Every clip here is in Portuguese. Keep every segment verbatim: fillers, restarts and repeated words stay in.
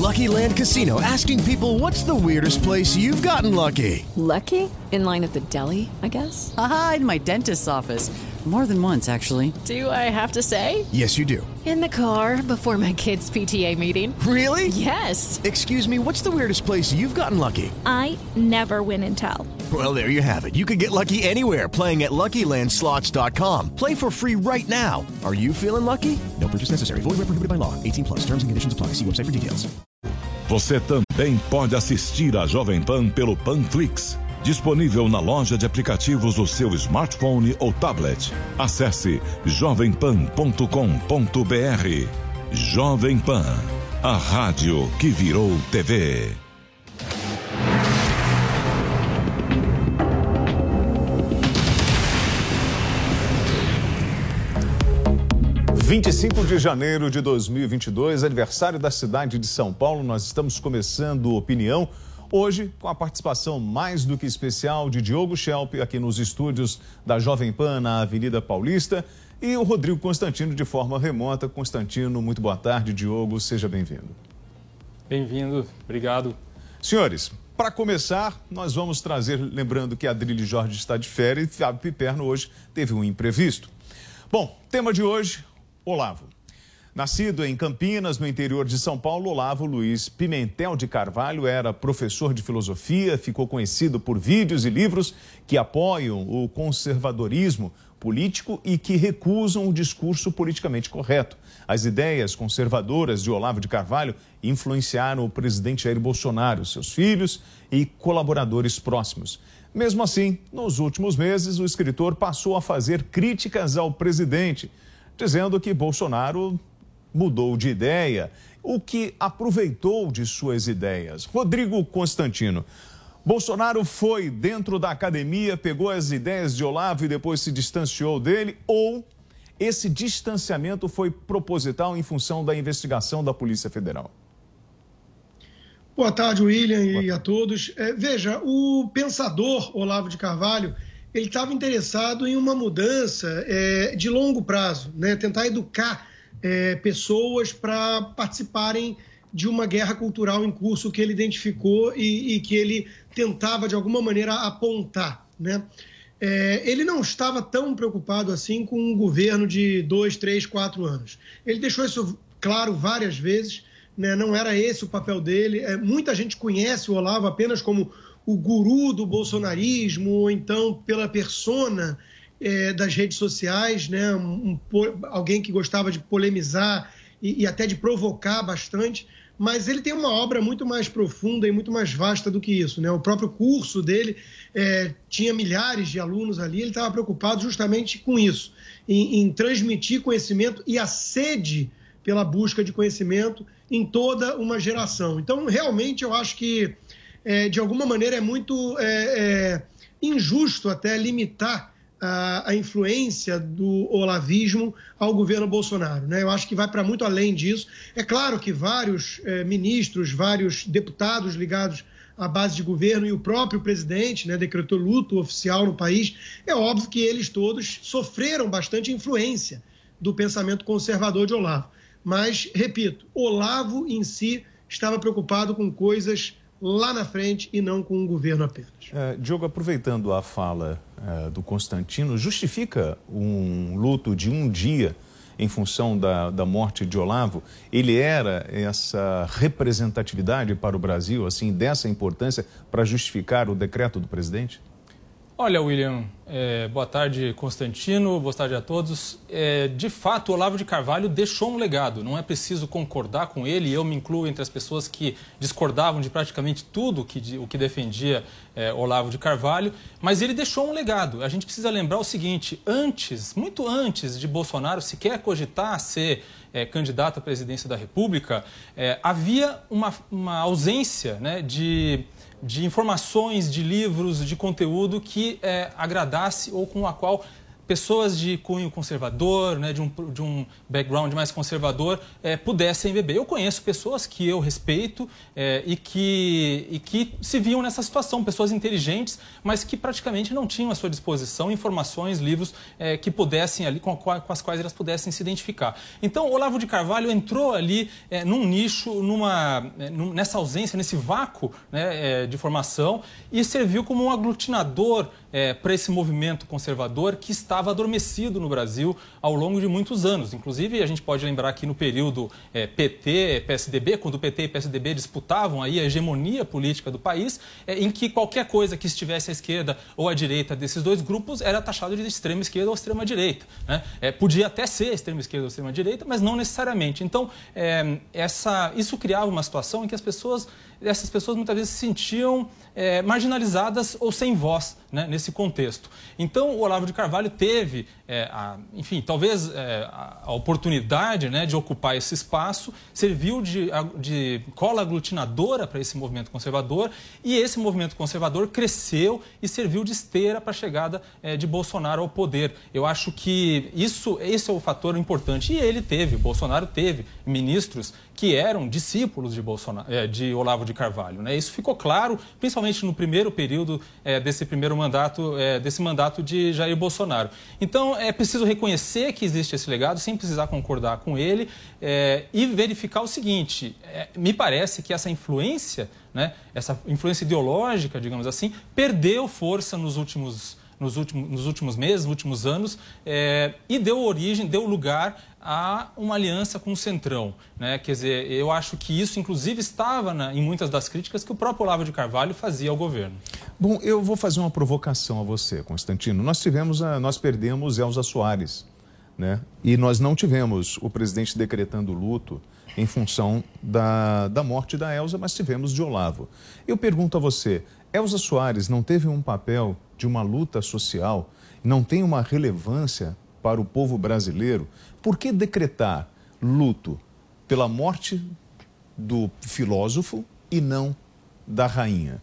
Lucky Land Casino, asking people, what's the weirdest place you've gotten lucky? Lucky? In line at the deli, I guess? Aha, in my dentist's office. More than once, actually. Do I have to say? Yes, you do. In the car before my kids' P T A meeting. Really? Yes. Excuse me, what's the weirdest place you've gotten lucky? I never win and tell. Well, there you have it. You can get lucky anywhere, playing at Lucky Land Slots dot com. Play for free right now. Are you feeling lucky? No purchase necessary. Void where prohibited by law. eighteen plus. Terms and conditions apply. See website for details. Você também pode assistir a Jovem Pan pelo Panflix. Disponível na loja de aplicativos do seu smartphone ou tablet. Acesse jovem pan ponto com ponto b r. Jovem Pan, a rádio que virou T V. vinte e cinco de janeiro de dois mil e vinte e dois, aniversário da cidade de São Paulo. Nós estamos começando Opinião. Hoje, com a participação mais do que especial de Diogo Schelp, aqui nos estúdios da Jovem Pan, na Avenida Paulista, e o Rodrigo Constantino, de forma remota. Constantino, muito boa tarde. Diogo, seja bem-vindo. Bem-vindo, obrigado. Senhores, para começar, nós vamos trazer, lembrando que a Adrilho Jorge está de férias e Fábio Piperno hoje teve um imprevisto. Bom, tema de hoje, Olavo. Nascido em Campinas, no interior de São Paulo, Olavo Luiz Pimentel de Carvalho era professor de filosofia, ficou conhecido por vídeos e livros que apoiam o conservadorismo político e que recusam o discurso politicamente correto. As ideias conservadoras de Olavo de Carvalho influenciaram o presidente Jair Bolsonaro, seus filhos e colaboradores próximos. Mesmo assim, nos últimos meses, o escritor passou a fazer críticas ao presidente, dizendo que Bolsonaro mudou de ideia, o que aproveitou de suas ideias. Rodrigo Constantino, Bolsonaro foi dentro da academia, pegou as ideias de Olavo e depois se distanciou dele, ou esse distanciamento foi proposital em função da investigação da Polícia Federal? Boa tarde, William, e a todos. É, veja, o pensador Olavo de Carvalho, ele estava interessado em uma mudança é, de longo prazo, né? Tentar educar É, pessoas para participarem de uma guerra cultural em curso que ele identificou e, e que ele tentava, de alguma maneira, apontar, né? É, ele não estava tão preocupado assim com um governo de dois, três, quatro anos. Ele deixou isso claro várias vezes, né? Não era esse o papel dele. É, muita gente conhece o Olavo apenas como o guru do bolsonarismo, ou então pela persona É, das redes sociais, né? um, um, alguém que gostava de polemizar e, e até de provocar bastante, mas ele tem uma obra muito mais profunda e muito mais vasta do que isso, né? O próprio curso dele é, tinha milhares de alunos ali, ele estava preocupado justamente com isso, em, em transmitir conhecimento e a sede pela busca de conhecimento em toda uma geração. Então, realmente, eu acho que, é, de alguma maneira, é muito é, é, injusto até limitar A, a influência do olavismo ao governo Bolsonaro, né? Eu acho que vai para muito além disso. É claro que vários eh, ministros, vários deputados ligados à base de governo e o próprio presidente, né, decretou luto oficial no país. É óbvio que eles todos sofreram bastante influência do pensamento conservador de Olavo. Mas, repito, Olavo em si estava preocupado com coisas lá na frente e não com o governo apenas. É, Diogo, aproveitando a fala é, do Constantino, justifica um luto de um dia em função da, da morte de Olavo? Ele era essa representatividade para o Brasil, assim, dessa importância para justificar o decreto do presidente? Olha, William, é, boa tarde, Constantino, boa tarde a todos. É, de fato, Olavo de Carvalho deixou um legado, não é preciso concordar com ele, eu me incluo entre as pessoas que discordavam de praticamente tudo que, o que defendia é, Olavo de Carvalho, mas ele deixou um legado. A gente precisa lembrar o seguinte, antes, muito antes de Bolsonaro sequer cogitar ser é, candidato à presidência da República, é, havia uma, uma ausência, né, de... de informações, de livros, de conteúdo que é, agradasse ou com a qual pessoas de cunho conservador, né, de, um, de um background mais conservador, é, pudessem beber. Eu conheço pessoas que eu respeito é, e, que, e que se viam nessa situação, pessoas inteligentes, mas que praticamente não tinham à sua disposição informações, livros é, que pudessem ali, com, com as quais elas pudessem se identificar. Então, Olavo de Carvalho entrou ali é, num nicho, numa, é, nessa ausência, nesse vácuo, né, é, de formação, e serviu como um aglutinador é, para esse movimento conservador que estava adormecido no Brasil ao longo de muitos anos. Inclusive, a gente pode lembrar aqui no período é, P T, P S D B, quando o P T e P S D B disputavam aí a hegemonia política do país, é, em que qualquer coisa que estivesse à esquerda ou à direita desses dois grupos era taxado de extrema esquerda ou extrema direita, né? É, podia até ser extrema esquerda ou extrema direita, mas não necessariamente. Então, é, essa, isso criava uma situação em que as pessoas, essas pessoas muitas vezes se sentiam é, marginalizadas ou sem voz, né, nesse contexto. Então, o Olavo de Carvalho teve, é, a, enfim, talvez é, a, a oportunidade, né, de ocupar esse espaço, serviu de, de cola aglutinadora para esse movimento conservador, e esse movimento conservador cresceu e serviu de esteira para a chegada é, de Bolsonaro ao poder. Eu acho que isso, esse é o fator importante. E ele teve, Bolsonaro teve ministros que eram discípulos de, Bolsonaro, de Olavo de Carvalho, né? Isso ficou claro, principalmente no primeiro período é, desse primeiro mandato, é, desse mandato de Jair Bolsonaro. Então, é preciso reconhecer que existe esse legado, sem precisar concordar com ele, é, e verificar o seguinte, é, me parece que essa influência, né, essa influência ideológica, digamos assim, perdeu força nos últimos Nos últimos, nos últimos meses, nos últimos anos, é, e deu origem, deu lugar a uma aliança com o Centrão, né? Quer dizer, eu acho que isso, inclusive, estava na, em muitas das críticas que o próprio Olavo de Carvalho fazia ao governo. Bom, eu vou fazer uma provocação a você, Constantino. Nós tivemos, a, nós perdemos Elza Soares, né? E nós não tivemos o presidente decretando luto em função da, da morte da Elza, mas tivemos de Olavo. Eu pergunto a você, Elza Soares não teve um papel de uma luta social, não tem uma relevância para o povo brasileiro? Por que decretar luto pela morte do filósofo e não da rainha?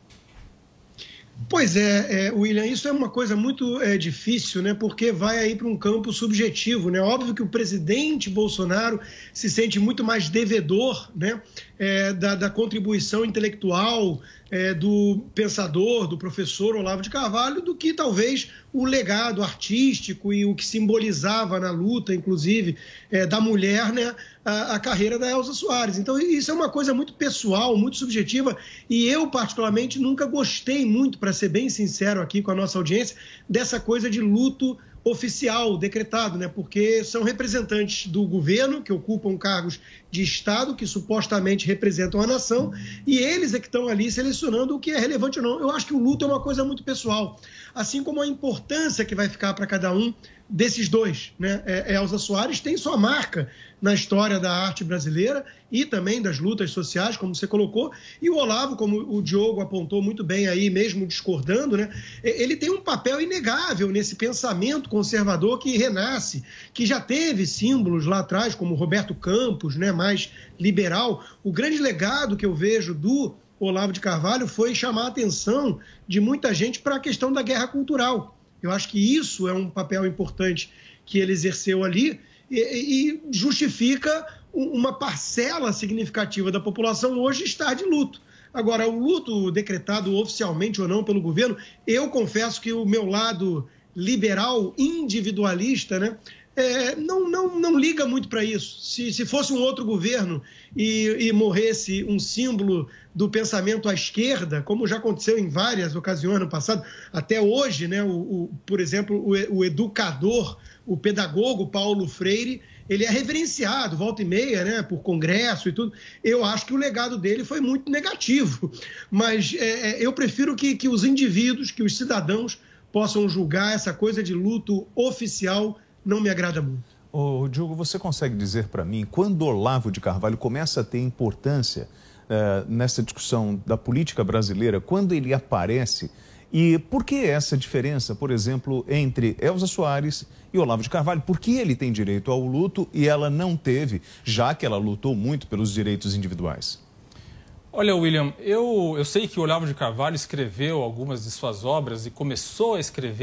Pois é, é, William, isso é uma coisa muito é, difícil, né? Porque vai aí para um campo subjetivo, né? Óbvio que o presidente Bolsonaro se sente muito mais devedor, né? É, da, da contribuição intelectual é, do pensador, do professor Olavo de Carvalho, do que talvez o legado artístico e o que simbolizava na luta, inclusive, é, da mulher, né, a, a carreira da Elza Soares. Então, isso é uma coisa muito pessoal, muito subjetiva, e eu, particularmente, nunca gostei muito, para ser bem sincero aqui com a nossa audiência, dessa coisa de luto oficial decretado, né? Porque são representantes do governo que ocupam cargos de Estado que supostamente representam a nação, e eles é que estão ali selecionando o que é relevante ou não. Eu acho que o luto é uma coisa muito pessoal, assim como a importância que vai ficar para cada um desses dois, né? É, Elza Soares tem sua marca na história da arte brasileira e também das lutas sociais, como você colocou, e o Olavo, como o Diogo apontou muito bem aí, mesmo discordando, né? Ele tem um papel inegável nesse pensamento conservador que renasce, que já teve símbolos lá atrás, como Roberto Campos, né? Mais liberal. O grande legado que eu vejo do Olavo de Carvalho foi chamar a atenção de muita gente para a questão da guerra cultural. Eu acho que isso é um papel importante que ele exerceu ali e, e justifica uma parcela significativa da população hoje estar de luto. Agora, o luto decretado oficialmente ou não pelo governo, eu confesso que o meu lado liberal, individualista, né, é, não, não, não liga muito para isso. Se, se fosse um outro governo e, e morresse um símbolo do pensamento à esquerda, como já aconteceu em várias ocasiões no passado, até hoje, né, o, o, por exemplo, o, o educador, o pedagogo Paulo Freire, ele é reverenciado, volta e meia, né, por congresso e tudo. Eu acho que o legado dele foi muito negativo, mas é, eu prefiro que, que os indivíduos, que os cidadãos possam julgar. Essa coisa de luto oficial não me agrada muito. Ô, Diogo, você consegue dizer para mim, quando Olavo de Carvalho começa a ter importância uh, nessa discussão da política brasileira, quando ele aparece, e por que essa diferença, por exemplo, entre Elza Soares e Olavo de Carvalho? Por que ele tem direito ao luto e ela não teve, já que ela lutou muito pelos direitos individuais? Olha, William, eu, eu sei que o Olavo de Carvalho escreveu algumas de suas obras e começou a escrever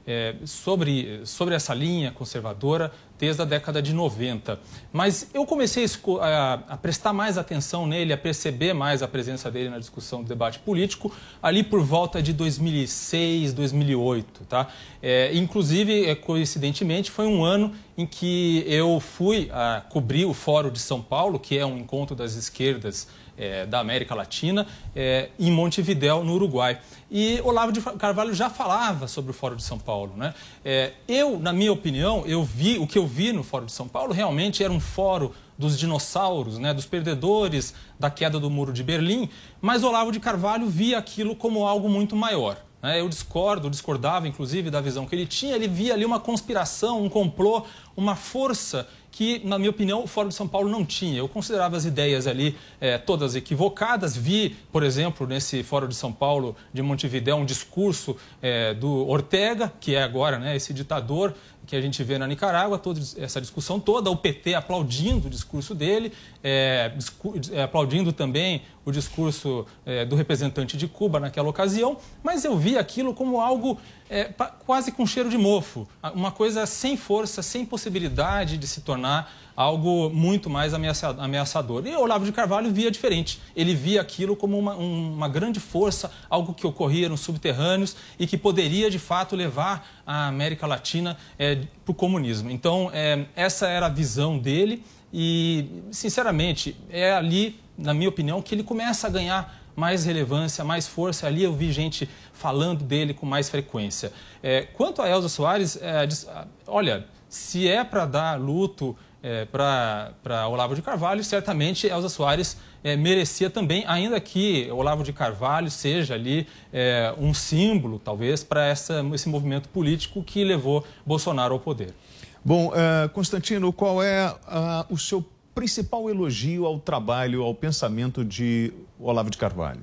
é, sobre, sobre essa linha conservadora desde a década de noventa. Mas eu comecei a, a prestar mais atenção nele, a perceber mais a presença dele na discussão do debate político, ali por volta de dois mil e seis, dois mil e oito. Tá? É, inclusive, coincidentemente, foi um ano em que eu fui a cobrir o Fórum de São Paulo, que é um encontro das esquerdas É, da América Latina, é, em Montevidéu, no Uruguai. E Olavo de Carvalho já falava sobre o Fórum de São Paulo, né? É, eu, na minha opinião, eu vi, o que eu vi no Fórum de São Paulo realmente era um fórum dos dinossauros, né, dos perdedores da queda do Muro de Berlim, mas Olavo de Carvalho via aquilo como algo muito maior. Né? Eu discordo, discordava inclusive da visão que ele tinha, ele via ali uma conspiração, um complô, uma força que, na minha opinião, o Fórum de São Paulo não tinha. Eu considerava as ideias ali é, todas equivocadas. Vi, por exemplo, nesse Fórum de São Paulo de Montevidéu, um discurso é, do Ortega, que é agora, né, esse ditador que a gente vê na Nicarágua, toda essa discussão toda, o P T aplaudindo o discurso dele, é, discu é, aplaudindo também o discurso é, do representante de Cuba naquela ocasião, mas eu vi aquilo como algo é, quase com cheiro de mofo, uma coisa sem força, sem possibilidade de se tornar algo muito mais ameaçador. E Olavo de Carvalho via diferente. Ele via aquilo como uma, uma grande força, algo que ocorria nos subterrâneos e que poderia, de fato, levar a América Latina é, para o comunismo. Então, é, essa era a visão dele e, sinceramente, é ali, na minha opinião, que ele começa a ganhar mais relevância, mais força. Ali eu vi gente falando dele com mais frequência. É, quanto a Elza Soares, é, diz, olha, se é para dar luto É, para Olavo de Carvalho, certamente Elza Soares é, merecia também, ainda que Olavo de Carvalho seja ali é, um símbolo, talvez, para esse movimento político que levou Bolsonaro ao poder. Bom, uh, Constantino, qual é uh, o seu principal elogio ao trabalho, ao pensamento de Olavo de Carvalho?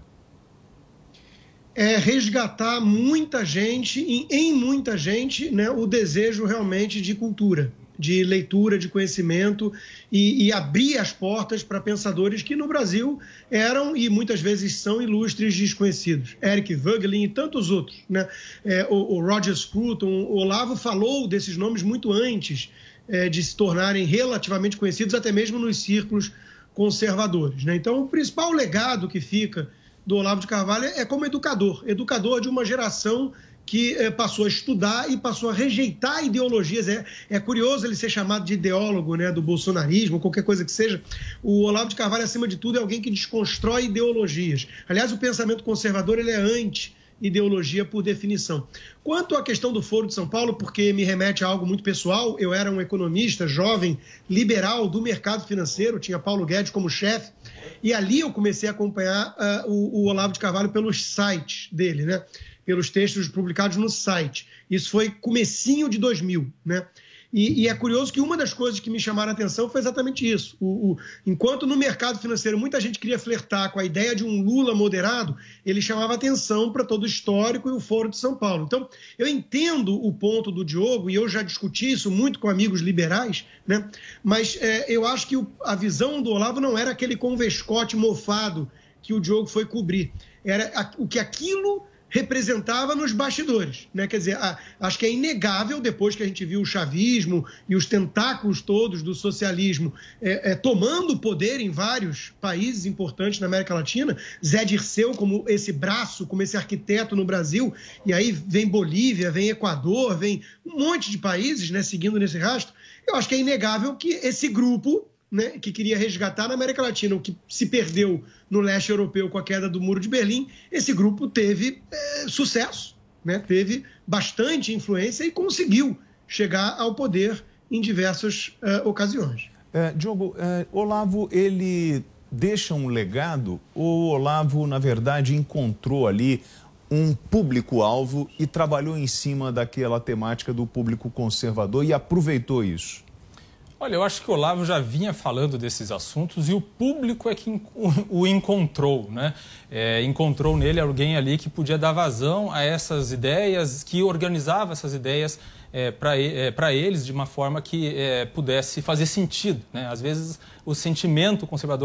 É resgatar muita gente, em, em muita gente, né, o desejo realmente de cultura, de leitura, de conhecimento e, e abrir as portas para pensadores que no Brasil eram e muitas vezes são ilustres desconhecidos. Eric Voegelin e tantos outros. Né? É, o, o Roger Scruton, o Olavo falou desses nomes muito antes é, de se tornarem relativamente conhecidos, até mesmo nos círculos conservadores. Né? Então, o principal legado que fica do Olavo de Carvalho é como educador, educador de uma geração que eh, passou a estudar e passou a rejeitar ideologias. É, é curioso ele ser chamado de ideólogo, né, do bolsonarismo, qualquer coisa que seja. O Olavo de Carvalho, acima de tudo, é alguém que desconstrói ideologias. Aliás, o pensamento conservador ele é anti-ideologia por definição. Quanto à questão do Foro de São Paulo, porque me remete a algo muito pessoal, eu era um economista jovem, liberal do mercado financeiro, tinha Paulo Guedes como chefe, e ali eu comecei a acompanhar uh, o, o Olavo de Carvalho pelos sites dele, né? Pelos textos publicados no site. Isso foi comecinho de dois mil, né? E, e é curioso que uma das coisas que me chamaram a atenção foi exatamente isso. O, o, enquanto no mercado financeiro muita gente queria flertar com a ideia de um Lula moderado, ele chamava atenção para todo o histórico e o Foro de São Paulo. Então, eu entendo o ponto do Diogo, e eu já discuti isso muito com amigos liberais, né? Mas é, eu acho que o, a visão do Olavo não era aquele convescote mofado que o Diogo foi cobrir. Era a, o que aquilo representava nos bastidores, né? Quer dizer, a, acho que é inegável, depois que a gente viu o chavismo e os tentáculos todos do socialismo é, é, tomando poder em vários países importantes na América Latina, Zé Dirceu como esse braço, como esse arquiteto no Brasil, e aí vem Bolívia, vem Equador, vem um monte de países, né, seguindo nesse rastro. Eu acho que é inegável que esse grupo, né, que queria resgatar na América Latina o que se perdeu no leste europeu com a queda do Muro de Berlim, esse grupo teve é, sucesso, né, teve bastante influência e conseguiu chegar ao poder em diversas é, ocasiões. É, Diogo, é, Olavo, ele deixa um legado ou Olavo, na verdade, encontrou ali um público-alvo e trabalhou em cima daquela temática do público conservador e aproveitou isso? Olha, eu acho que o Olavo já vinha falando desses assuntos e o público é que o encontrou, né? É, encontrou nele alguém ali que podia dar vazão a essas ideias, que organizava essas ideias é, para é, para eles de uma forma que é, pudesse fazer sentido, né? Às vezes o sentimento conservador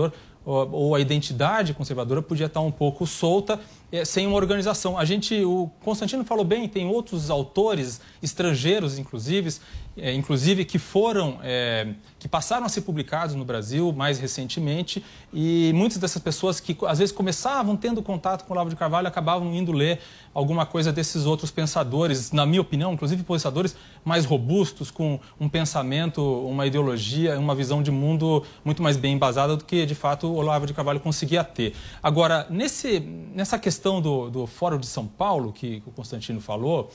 ou, ou a identidade conservadora podia estar um pouco solta, é, sem uma organização. A gente, o Constantino falou bem, tem outros autores estrangeiros, inclusive, é, inclusive que foram, é, que passaram a ser publicados no Brasil mais recentemente, e muitas dessas pessoas que às vezes começavam tendo contato com o Olavo de Carvalho acabavam indo ler alguma coisa desses outros pensadores, na minha opinião, inclusive pensadores mais robustos, com um pensamento, uma ideologia, uma visão de mundo muito mais bem embasada do que, de fato, o Olavo de Carvalho conseguia ter. Agora, nesse, nessa questão do, do Fórum de São Paulo, que, que o Constantino falou,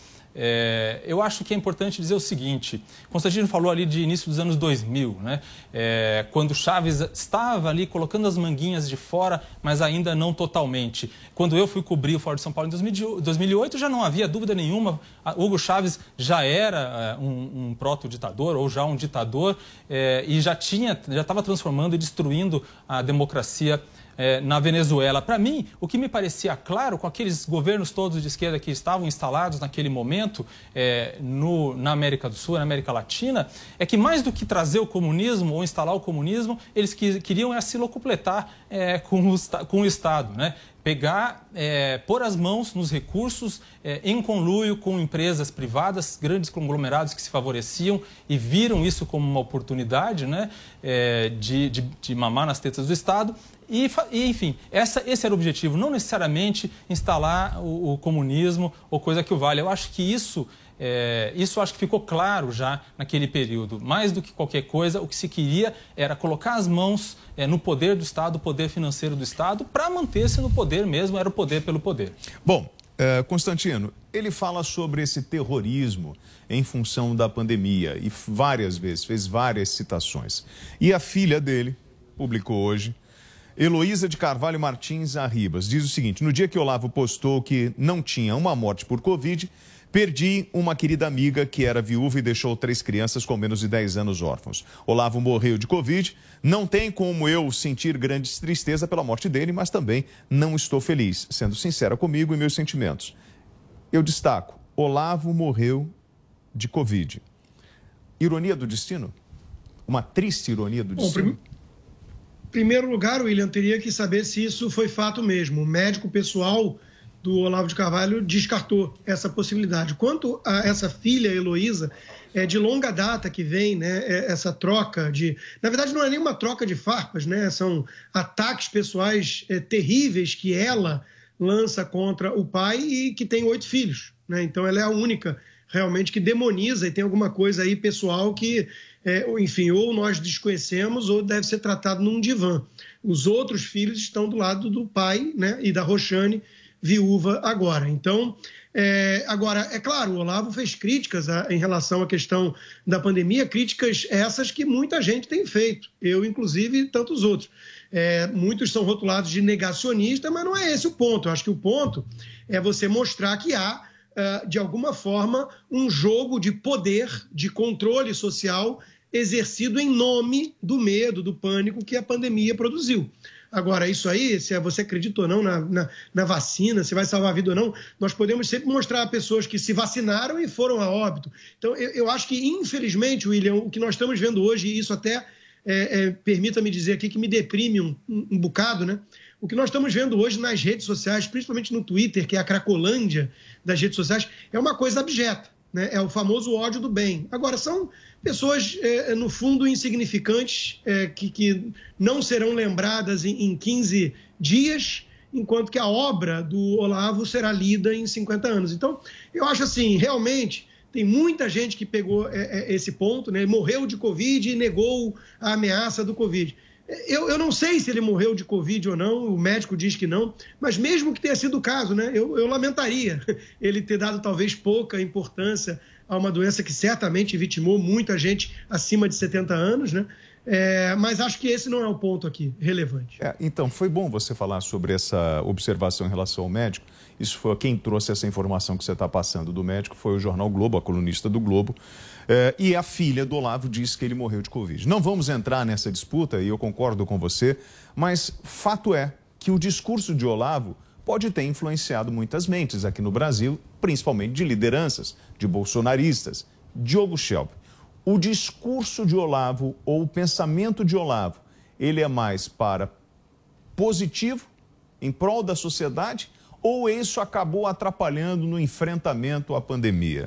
é, eu acho que é importante dizer o seguinte: Constantino falou ali de início dos anos dois mil, né? É, quando Chaves estava ali colocando as manguinhas de fora, mas ainda não totalmente. Quando eu fui cobrir o Fórum de São Paulo em dois mil e oito, já não havia dúvida nenhuma, Hugo Chávez já era é, um, um proto-ditador, ou já um ditador, é, e já tinha, já estava transformando e destruindo a democracia É, na Venezuela. Para mim, o que me parecia claro, com aqueles governos todos de esquerda que estavam instalados naquele momento é, no, na América do Sul, na América Latina, é que mais do que trazer o comunismo ou instalar o comunismo, eles que, queriam é, se locupletar é, com, o, com o Estado, né? Pegar, é, pôr as mãos nos recursos é, em conluio com empresas privadas, grandes conglomerados que se favoreciam e viram isso como uma oportunidade, né, é, de, de, de mamar nas tetas do Estado. E, e enfim, essa, esse era o objetivo, não necessariamente instalar o, o comunismo ou coisa que o valha. Eu acho que isso... É, isso acho que ficou claro já naquele período. Mais do que qualquer coisa, o que se queria era colocar as mãos é, no poder do Estado, o poder financeiro do Estado, para manter-se no poder mesmo, era o poder pelo poder. Bom, é, Constantino, ele fala sobre esse terrorismo em função da pandemia e várias vezes, fez várias citações. E a filha dele publicou hoje, Heloísa de Carvalho Martins Arribas, diz o seguinte: no dia que Olavo postou que não tinha uma morte por Covid, perdi uma querida amiga que era viúva e deixou três crianças com menos de dez anos órfãos. Olavo morreu de Covid, não tem como eu sentir grande tristeza pela morte dele, mas também não estou feliz, sendo sincera comigo e meus sentimentos. Eu destaco, Olavo morreu de Covid. Ironia do destino? Uma triste ironia do destino? Bom, em primeiro lugar, William, teria que saber se isso foi fato mesmo. O médico pessoal do Olavo de Carvalho descartou essa possibilidade. Quanto a essa filha, Heloísa, é de longa data que vem, né, essa troca de... Na verdade, não é nenhuma troca de farpas, né? São ataques pessoais é, terríveis que ela lança contra o pai e que tem oito filhos, né? Então, ela é a única realmente que demoniza e tem alguma coisa aí pessoal que, é, enfim, ou nós desconhecemos ou deve ser tratado num divã. Os outros filhos estão do lado do pai, né, e da Roxane, viúva agora. Então, é, agora, é claro, o Olavo fez críticas a, em relação à questão da pandemia, críticas essas que muita gente tem feito, eu inclusive e tantos outros. É, muitos são rotulados de negacionista, mas não é esse o ponto. Eu acho que o ponto é você mostrar que há, uh, de alguma forma, um jogo de poder, de controle social exercido em nome do medo, do pânico que a pandemia produziu. Agora, isso aí, se você acredita ou não na, na, na vacina, se vai salvar a vida ou não, nós podemos sempre mostrar a pessoas que se vacinaram e foram a óbito. Então, eu, eu acho que, infelizmente, William, o que nós estamos vendo hoje, e isso até, é, é, permita-me dizer aqui, que me deprime um, um, um bocado, né? O que nós estamos vendo hoje nas redes sociais, principalmente no Twitter, que é a cracolândia das redes sociais, é uma coisa abjeta, né? É o famoso ódio do bem. Agora, são pessoas, é, no fundo, insignificantes, é, que, que não serão lembradas em, em quinze dias, enquanto que a obra do Olavo será lida em cinquenta anos. Então, eu acho assim, realmente, tem muita gente que pegou é, é, esse ponto, né? Morreu de Covid e negou a ameaça do Covid. Eu, eu não sei se ele morreu de Covid ou não, o médico diz que não, mas mesmo que tenha sido o caso, né, eu, eu lamentaria ele ter dado talvez pouca importância a uma doença que certamente vitimou muita gente acima de setenta anos, né? É, mas acho que esse não é o ponto aqui relevante. É, então, foi bom você falar sobre essa observação em relação ao médico. Isso foi quem trouxe essa informação que você está passando do médico, foi o jornal Globo, a colunista do Globo. É, e a filha do Olavo disse que ele morreu de Covid. Não vamos entrar nessa disputa, e eu concordo com você, mas fato é que o discurso de Olavo pode ter influenciado muitas mentes aqui no Brasil, principalmente de lideranças, de bolsonaristas. Diogo Schelp, o discurso de Olavo ou o pensamento de Olavo, ele é mais para positivo em prol da sociedade ou isso acabou atrapalhando no enfrentamento à pandemia?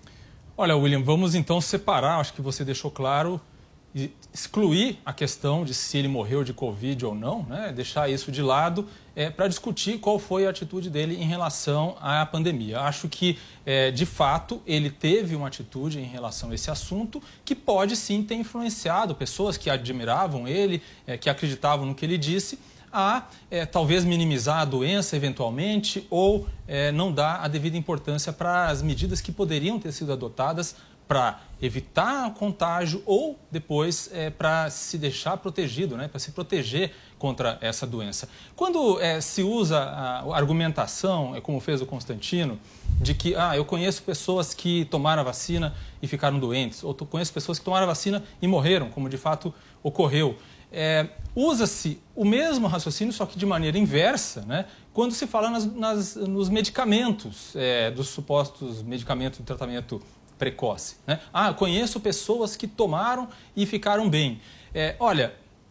Olha, William, vamos então separar, acho que você deixou claro, e excluir a questão de se ele morreu de Covid ou não, né? Deixar isso de lado é, para discutir qual foi a atitude dele em relação à pandemia. Acho que, é, de fato, ele teve uma atitude em relação a esse assunto que pode sim ter influenciado pessoas que admiravam ele, é, que acreditavam no que ele disse, a é, talvez minimizar a doença eventualmente ou é, não dar a devida importância para as medidas que poderiam ter sido adotadas para evitar o contágio ou depois é, para se deixar protegido, né, para se proteger contra essa doença. Quando é, se usa a argumentação, é como fez o Constantino, de que ah, eu conheço pessoas que tomaram a vacina e ficaram doentes, ou eu conheço pessoas que tomaram a vacina e morreram, como de fato ocorreu. É, usa-se o mesmo raciocínio, só que de maneira inversa, né, quando se fala nas, nas, nos medicamentos, é, dos supostos medicamentos de tratamento precoce, né? Ah, conheço pessoas que tomaram e ficaram bem. É, olha,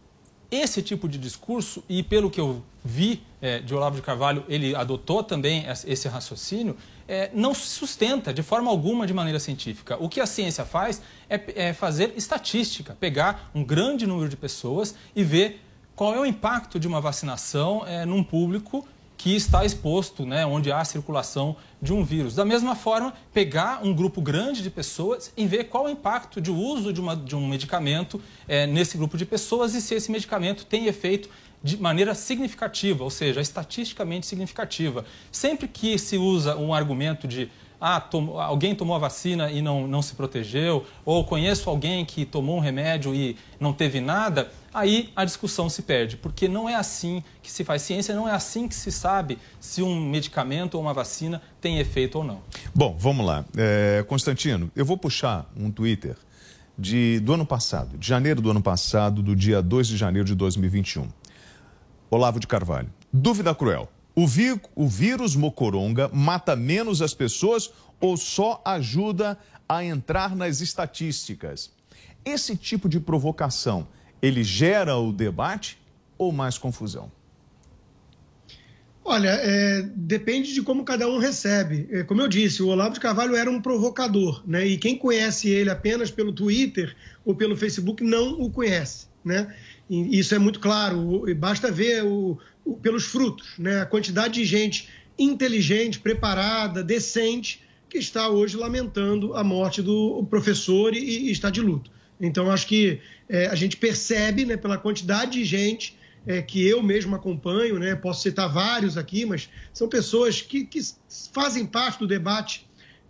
esse tipo de discurso, e pelo que eu vi é, de Olavo de Carvalho, ele adotou também esse raciocínio, é, não se sustenta de forma alguma de maneira científica. O que a ciência faz é, é fazer estatística, pegar um grande número de pessoas e ver qual é o impacto de uma vacinação é, num público que está exposto, né, onde há circulação de um vírus. Da mesma forma, pegar um grupo grande de pessoas e ver qual é o impacto de uso de, uma, de um medicamento é, nesse grupo de pessoas e se esse medicamento tem efeito de maneira significativa, ou seja, estatisticamente significativa. Sempre que se usa um argumento de ah, tom, alguém tomou a vacina e não, não se protegeu, ou conheço alguém que tomou um remédio e não teve nada, aí a discussão se perde, porque não é assim que se faz ciência, não é assim que se sabe se um medicamento ou uma vacina tem efeito ou não. Bom, vamos lá. É, Constantino, eu vou puxar um Twitter de, do ano passado, de janeiro do ano passado, do dia dois de janeiro de dois mil e vinte e um. Olavo de Carvalho. Dúvida cruel. O, vi, o vírus mocoronga mata menos as pessoas ou só ajuda a entrar nas estatísticas? Esse tipo de provocação, ele gera o debate ou mais confusão? Olha, é, depende de como cada um recebe. É, como eu disse, o Olavo de Carvalho era um provocador, né? E quem conhece ele apenas pelo Twitter ou pelo Facebook não o conhece, né? E isso é muito claro, basta ver o, o, pelos frutos, né? A quantidade de gente inteligente, preparada, decente, que está hoje lamentando a morte do professor e, e está de luto. Então, acho que é, a gente percebe, né, pela quantidade de gente é, que eu mesmo acompanho, né, posso citar vários aqui, mas são pessoas que, que fazem parte do debate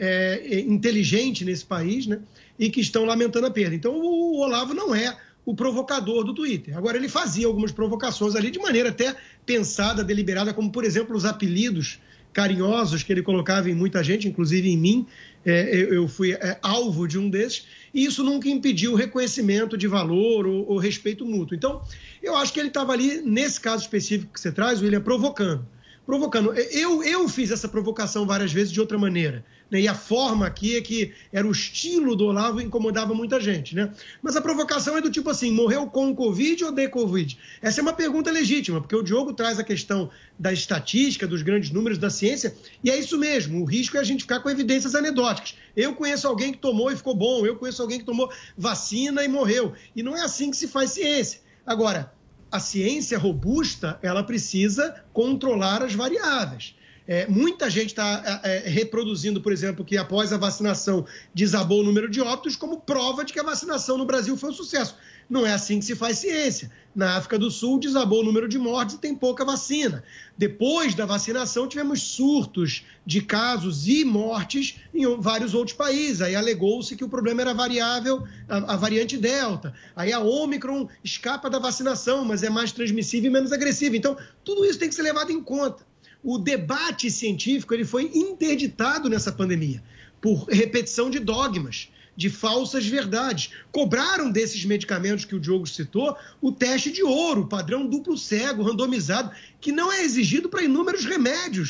é, inteligente nesse país, né, e que estão lamentando a perda. Então, o Olavo não é o provocador do Twitter. Agora, ele fazia algumas provocações ali de maneira até pensada, deliberada, como, por exemplo, os apelidos carinhosos que ele colocava em muita gente, inclusive em mim. É, eu, eu fui é, alvo de um desses, e isso nunca impediu o reconhecimento de valor ou, ou respeito mútuo. Então, eu acho que ele estava ali, nesse caso específico que você traz, William, provocando. Provocando. Eu, eu fiz essa provocação várias vezes de outra maneira, né? E a forma aqui é que era o estilo do Olavo e incomodava muita gente, né? Mas a provocação é do tipo assim, morreu com Covid ou de Covid? Essa é uma pergunta legítima, porque o Diogo traz a questão da estatística, dos grandes números da ciência, e é isso mesmo, o risco é a gente ficar com evidências anedóticas. Eu conheço alguém que tomou e ficou bom, eu conheço alguém que tomou vacina e morreu. E não é assim que se faz ciência. Agora, a ciência robusta, ela precisa controlar as variáveis. É, muita gente está é, reproduzindo, por exemplo, que após a vacinação desabou o número de óbitos como prova de que a vacinação no Brasil foi um sucesso. Não é assim que se faz ciência. Na África do Sul desabou o número de mortes e tem pouca vacina. Depois da vacinação tivemos surtos de casos e mortes em vários outros países. Aí alegou-se que o problema era variável, a, a variante Delta. Aí a Ômicron escapa da vacinação, mas é mais transmissível e menos agressiva. Então, tudo isso tem que ser levado em conta. O debate científico ele foi interditado nessa pandemia por repetição de dogmas, de falsas verdades. Cobraram desses medicamentos que o Diogo citou o teste de ouro, padrão duplo cego, randomizado, que não é exigido para inúmeros remédios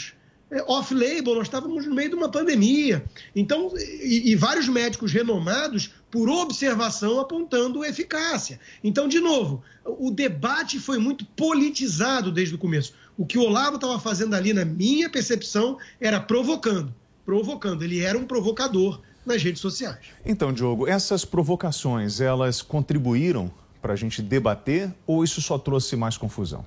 é, off-label, nós estávamos no meio de uma pandemia. Então, e, e vários médicos renomados, por observação, apontando eficácia. Então, de novo, o debate foi muito politizado desde o começo. O que o Olavo estava fazendo ali, na minha percepção, era provocando. Provocando. Ele era um provocador nas redes sociais. Então, Diogo, essas provocações, elas contribuíram para a gente debater ou isso só trouxe mais confusão?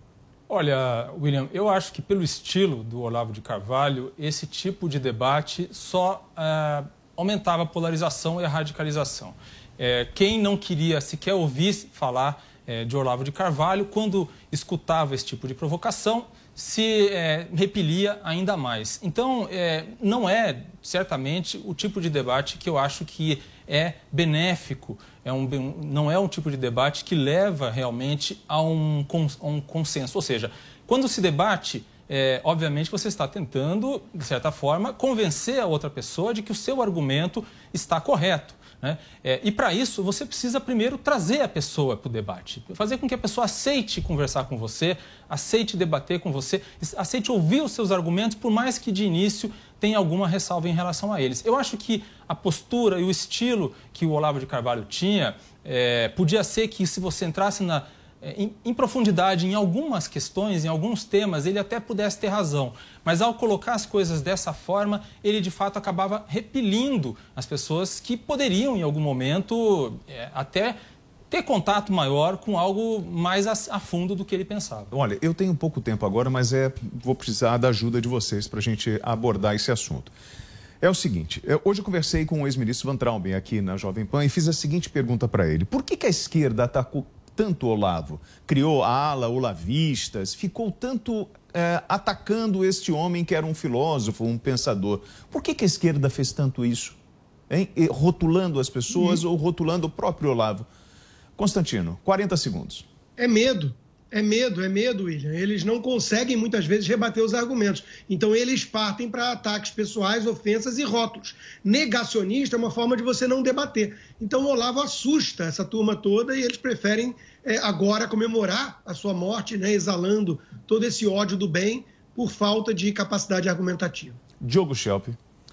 Olha, William, eu acho que pelo estilo do Olavo de Carvalho, esse tipo de debate só uh, aumentava a polarização e a radicalização. É, quem não queria sequer ouvir falar é, de Olavo de Carvalho, quando escutava esse tipo de provocação, se é, repelia ainda mais. Então, é, não é certamente o tipo de debate que eu acho que é benéfico, é um, não é um tipo de debate que leva realmente a um, a um consenso. Ou seja, quando se debate, é, obviamente você está tentando, de certa forma, convencer a outra pessoa de que o seu argumento está correto, né? É, e para isso você precisa primeiro trazer a pessoa para o debate, fazer com que a pessoa aceite conversar com você, aceite debater com você, aceite ouvir os seus argumentos, por mais que de início tenha alguma ressalva em relação a eles. Eu acho que a postura e o estilo que o Olavo de Carvalho tinha, é, podia ser que se você entrasse na, em, em profundidade em algumas questões, em alguns temas, ele até pudesse ter razão. Mas ao colocar as coisas dessa forma, ele de fato acabava repelindo as pessoas que poderiam em algum momento é, até ter contato maior com algo mais a, a fundo do que ele pensava. Olha, eu tenho pouco tempo agora, mas é, vou precisar da ajuda de vocês para a gente abordar esse assunto. É o seguinte, hoje eu conversei com o ex-ministro Van Traub aqui na Jovem Pan e fiz a seguinte pergunta para ele. Por que que a esquerda atacou tanto o Olavo? Criou a ala olavistas, ficou tanto é, atacando este homem que era um filósofo, um pensador. Por que que a esquerda fez tanto isso? Hein? E rotulando as pessoas ou rotulando o próprio Olavo? Constantino, quarenta segundos. É medo, é medo, é medo, William. Eles não conseguem muitas vezes rebater os argumentos. Então eles partem para ataques pessoais, ofensas e rótulos. Negacionista é uma forma de você não debater. Então o Olavo assusta essa turma toda e eles preferem é, agora comemorar a sua morte, né, exalando todo esse ódio do bem por falta de capacidade argumentativa. Diogo Schelp.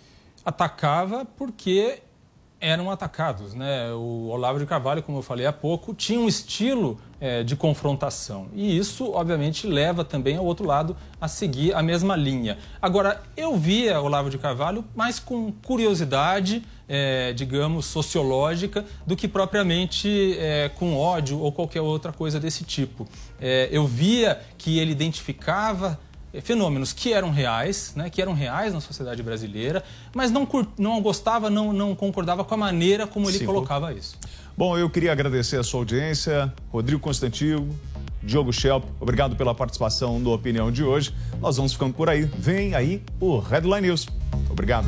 Atacava porque eram atacados, né? O Olavo de Carvalho, como eu falei há pouco, tinha um estilo é, de confrontação. E isso, obviamente, leva também ao outro lado a seguir a mesma linha. Agora, eu via Olavo de Carvalho mais com curiosidade, é, digamos, sociológica, do que propriamente é, com ódio ou qualquer outra coisa desse tipo. É, eu via que ele identificava fenômenos que eram reais, né, que eram reais na sociedade brasileira, mas não, não gostava, não, não concordava com a maneira como ele Sim. colocava isso. Bom, eu queria agradecer a sua audiência, Rodrigo Constantino, Diogo Schelp, obrigado pela participação no Opinião de hoje. Nós vamos ficando por aí. Vem aí o Headline News. Obrigado.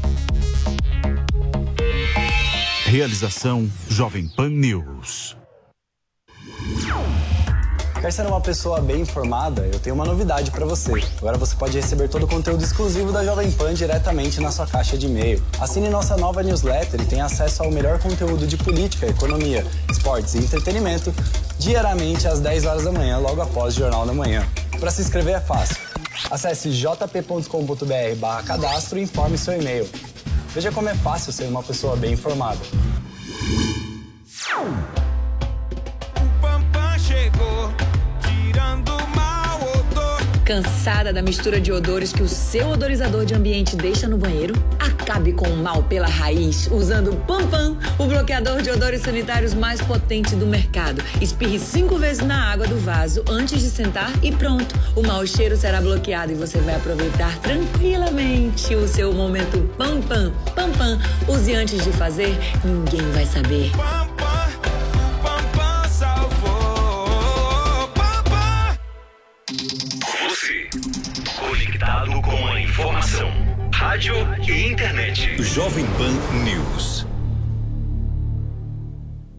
Realização Jovem Pan News. Quer ser uma pessoa bem informada? Eu tenho uma novidade para você. Agora você pode receber todo o conteúdo exclusivo da Jovem Pan diretamente na sua caixa de e-mail. Assine nossa nova newsletter e tenha acesso ao melhor conteúdo de política, economia, esportes e entretenimento diariamente às dez horas da manhã, logo após o Jornal da Manhã. Para se inscrever é fácil. Acesse j p ponto com ponto b r barra cadastro e informe seu e-mail. Veja como é fácil ser uma pessoa bem informada. O Pampam chegou. Cansada da mistura de odores que o seu odorizador de ambiente deixa no banheiro? Acabe com o mal pela raiz usando o Pampam, o bloqueador de odores sanitários mais potente do mercado. Espirre cinco vezes na água do vaso antes de sentar e pronto. O mau cheiro será bloqueado e você vai aproveitar tranquilamente o seu momento Pampam. Pampam, use antes de fazer, ninguém vai saber. Conectado com a informação, rádio e internet. Jovem Pan News.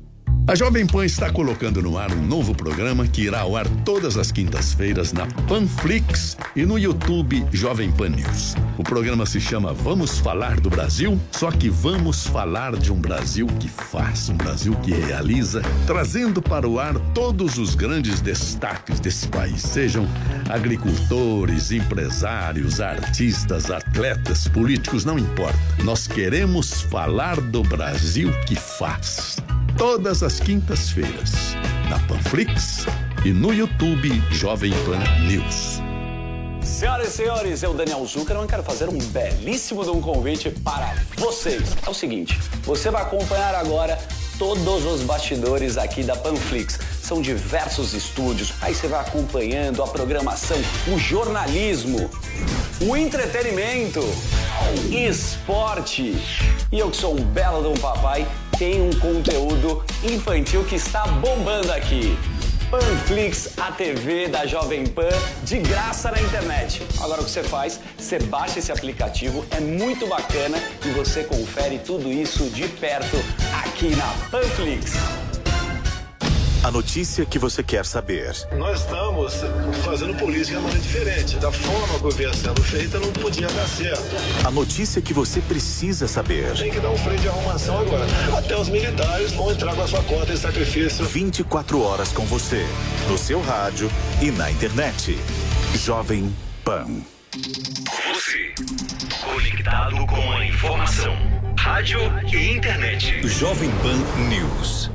A Jovem Pan está colocando no ar um novo programa que irá ao ar todas as quintas-feiras na Panflix e no YouTube Jovem Pan News. O programa se chama Vamos Falar do Brasil, só que vamos falar de um Brasil que faz, um Brasil que realiza, trazendo para o ar todos os grandes destaques desse país, sejam agricultores, empresários, artistas, atletas, políticos, não importa. Nós queremos falar do Brasil que faz. Todas as quintas-feiras, na Panflix e no YouTube Jovem Pan News. Senhoras e senhores, eu, Daniel Zuckerman, quero fazer um belíssimo de um convite para vocês. É o seguinte, você vai acompanhar agora todos os bastidores aqui da Panflix. São diversos estúdios, aí você vai acompanhando a programação, o jornalismo, o entretenimento, esporte. E eu que sou um belo de um papai, tenho um conteúdo infantil que está bombando aqui. Panflix, a T V da Jovem Pan, de graça na internet. Agora o que você faz? Você baixa esse aplicativo, é muito bacana e você confere tudo isso de perto aqui na Panflix. A notícia que você quer saber. Nós estamos fazendo política de maneira diferente. Da forma que vinha sendo feita, não podia dar certo. A notícia que você precisa saber. Tem que dar um freio de arrumação agora. Até os militares vão entrar com a sua conta em sacrifício. vinte e quatro horas com você, no seu rádio e na internet. Jovem Pan. Você, conectado com a informação. Rádio e internet. Jovem Pan News.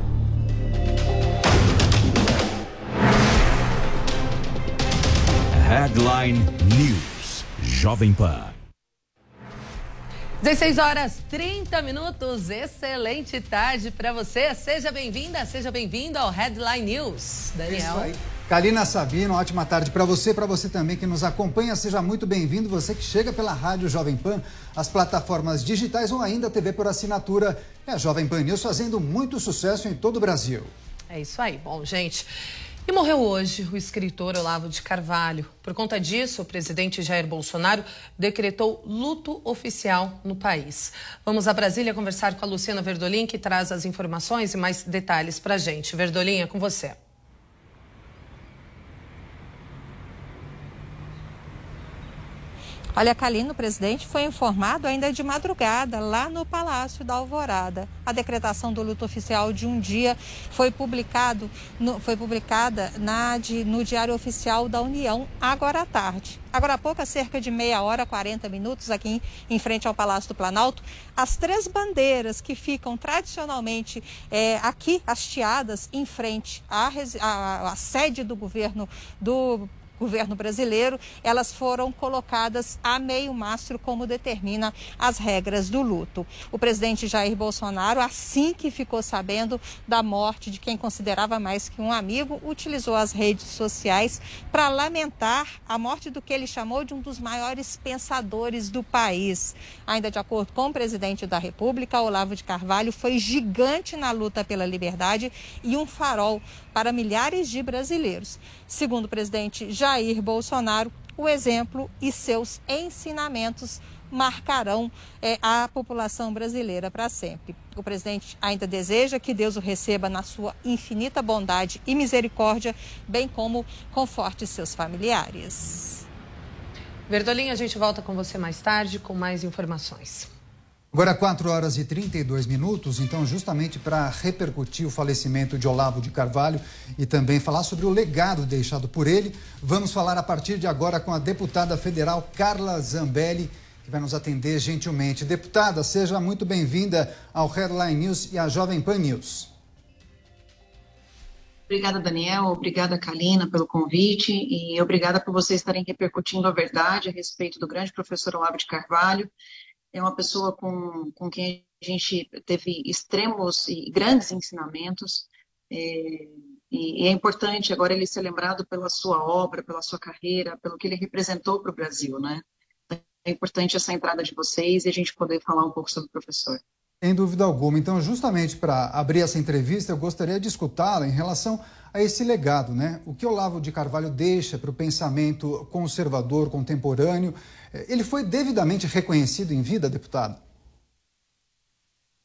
Headline News. Jovem Pan. dezesseis horas, trinta minutos. Excelente tarde para você. Seja bem-vinda, seja bem-vindo ao Headline News. Daniel. Isso aí. Kalina Sabino, ótima tarde para você, para você também que nos acompanha. Seja muito bem-vindo, você que chega pela Rádio Jovem Pan, as plataformas digitais ou ainda a T V por assinatura. É a Jovem Pan News fazendo muito sucesso em todo o Brasil. É isso aí. Bom, gente... E morreu hoje o escritor Olavo de Carvalho. Por conta disso, o presidente Jair Bolsonaro decretou luto oficial no país. Vamos a Brasília conversar com a Luciana Verdolim, que traz as informações e mais detalhes para a gente. Verdolim, é com você. Olha, Kalina, o presidente foi informado ainda de madrugada lá no Palácio da Alvorada. A decretação do luto oficial de um dia foi, publicado, no, foi publicada na, de, no Diário Oficial da União agora à tarde. Agora há pouco, há cerca de meia hora, quarenta minutos, aqui em, em frente ao Palácio do Planalto, as três bandeiras que ficam tradicionalmente é, aqui hasteadas em frente à, à, à sede do governo do governo brasileiro, elas foram colocadas a meio mastro, como determina as regras do luto. O presidente Jair Bolsonaro, assim que ficou sabendo da morte de quem considerava mais que um amigo, utilizou as redes sociais para lamentar a morte do que ele chamou de um dos maiores pensadores do país. Ainda de acordo com o presidente da República, Olavo de Carvalho foi gigante na luta pela liberdade e um farol para milhares de brasileiros. Segundo o presidente Jair Bolsonaro, o exemplo e seus ensinamentos marcarão é, a população brasileira para sempre. O presidente ainda deseja que Deus o receba na sua infinita bondade e misericórdia, bem como conforte seus familiares. Verdolim, a gente volta com você mais tarde com mais informações. Agora quatro horas e trinta e dois minutos, então justamente para repercutir o falecimento de Olavo de Carvalho e também falar sobre o legado deixado por ele, vamos falar a partir de agora com a deputada federal Carla Zambelli, que vai nos atender gentilmente. Deputada, seja muito bem-vinda ao Headline News e à Jovem Pan News. Obrigada, Daniel. Obrigada, Kalina, pelo convite e obrigada por vocês estarem repercutindo a verdade a respeito do grande professor Olavo de Carvalho. É uma pessoa com, com quem a gente teve extremos e grandes ensinamentos, é, e é importante agora ele ser lembrado pela sua obra, pela sua carreira, pelo que ele representou para o Brasil, né? É importante essa entrada de vocês e a gente poder falar um pouco sobre o professor. Sem dúvida alguma. Então, justamente para abrir essa entrevista, eu gostaria de escutá-la em relação a esse legado, né? O que Olavo de Carvalho deixa para o pensamento conservador contemporâneo. Ele foi devidamente reconhecido em vida, deputado?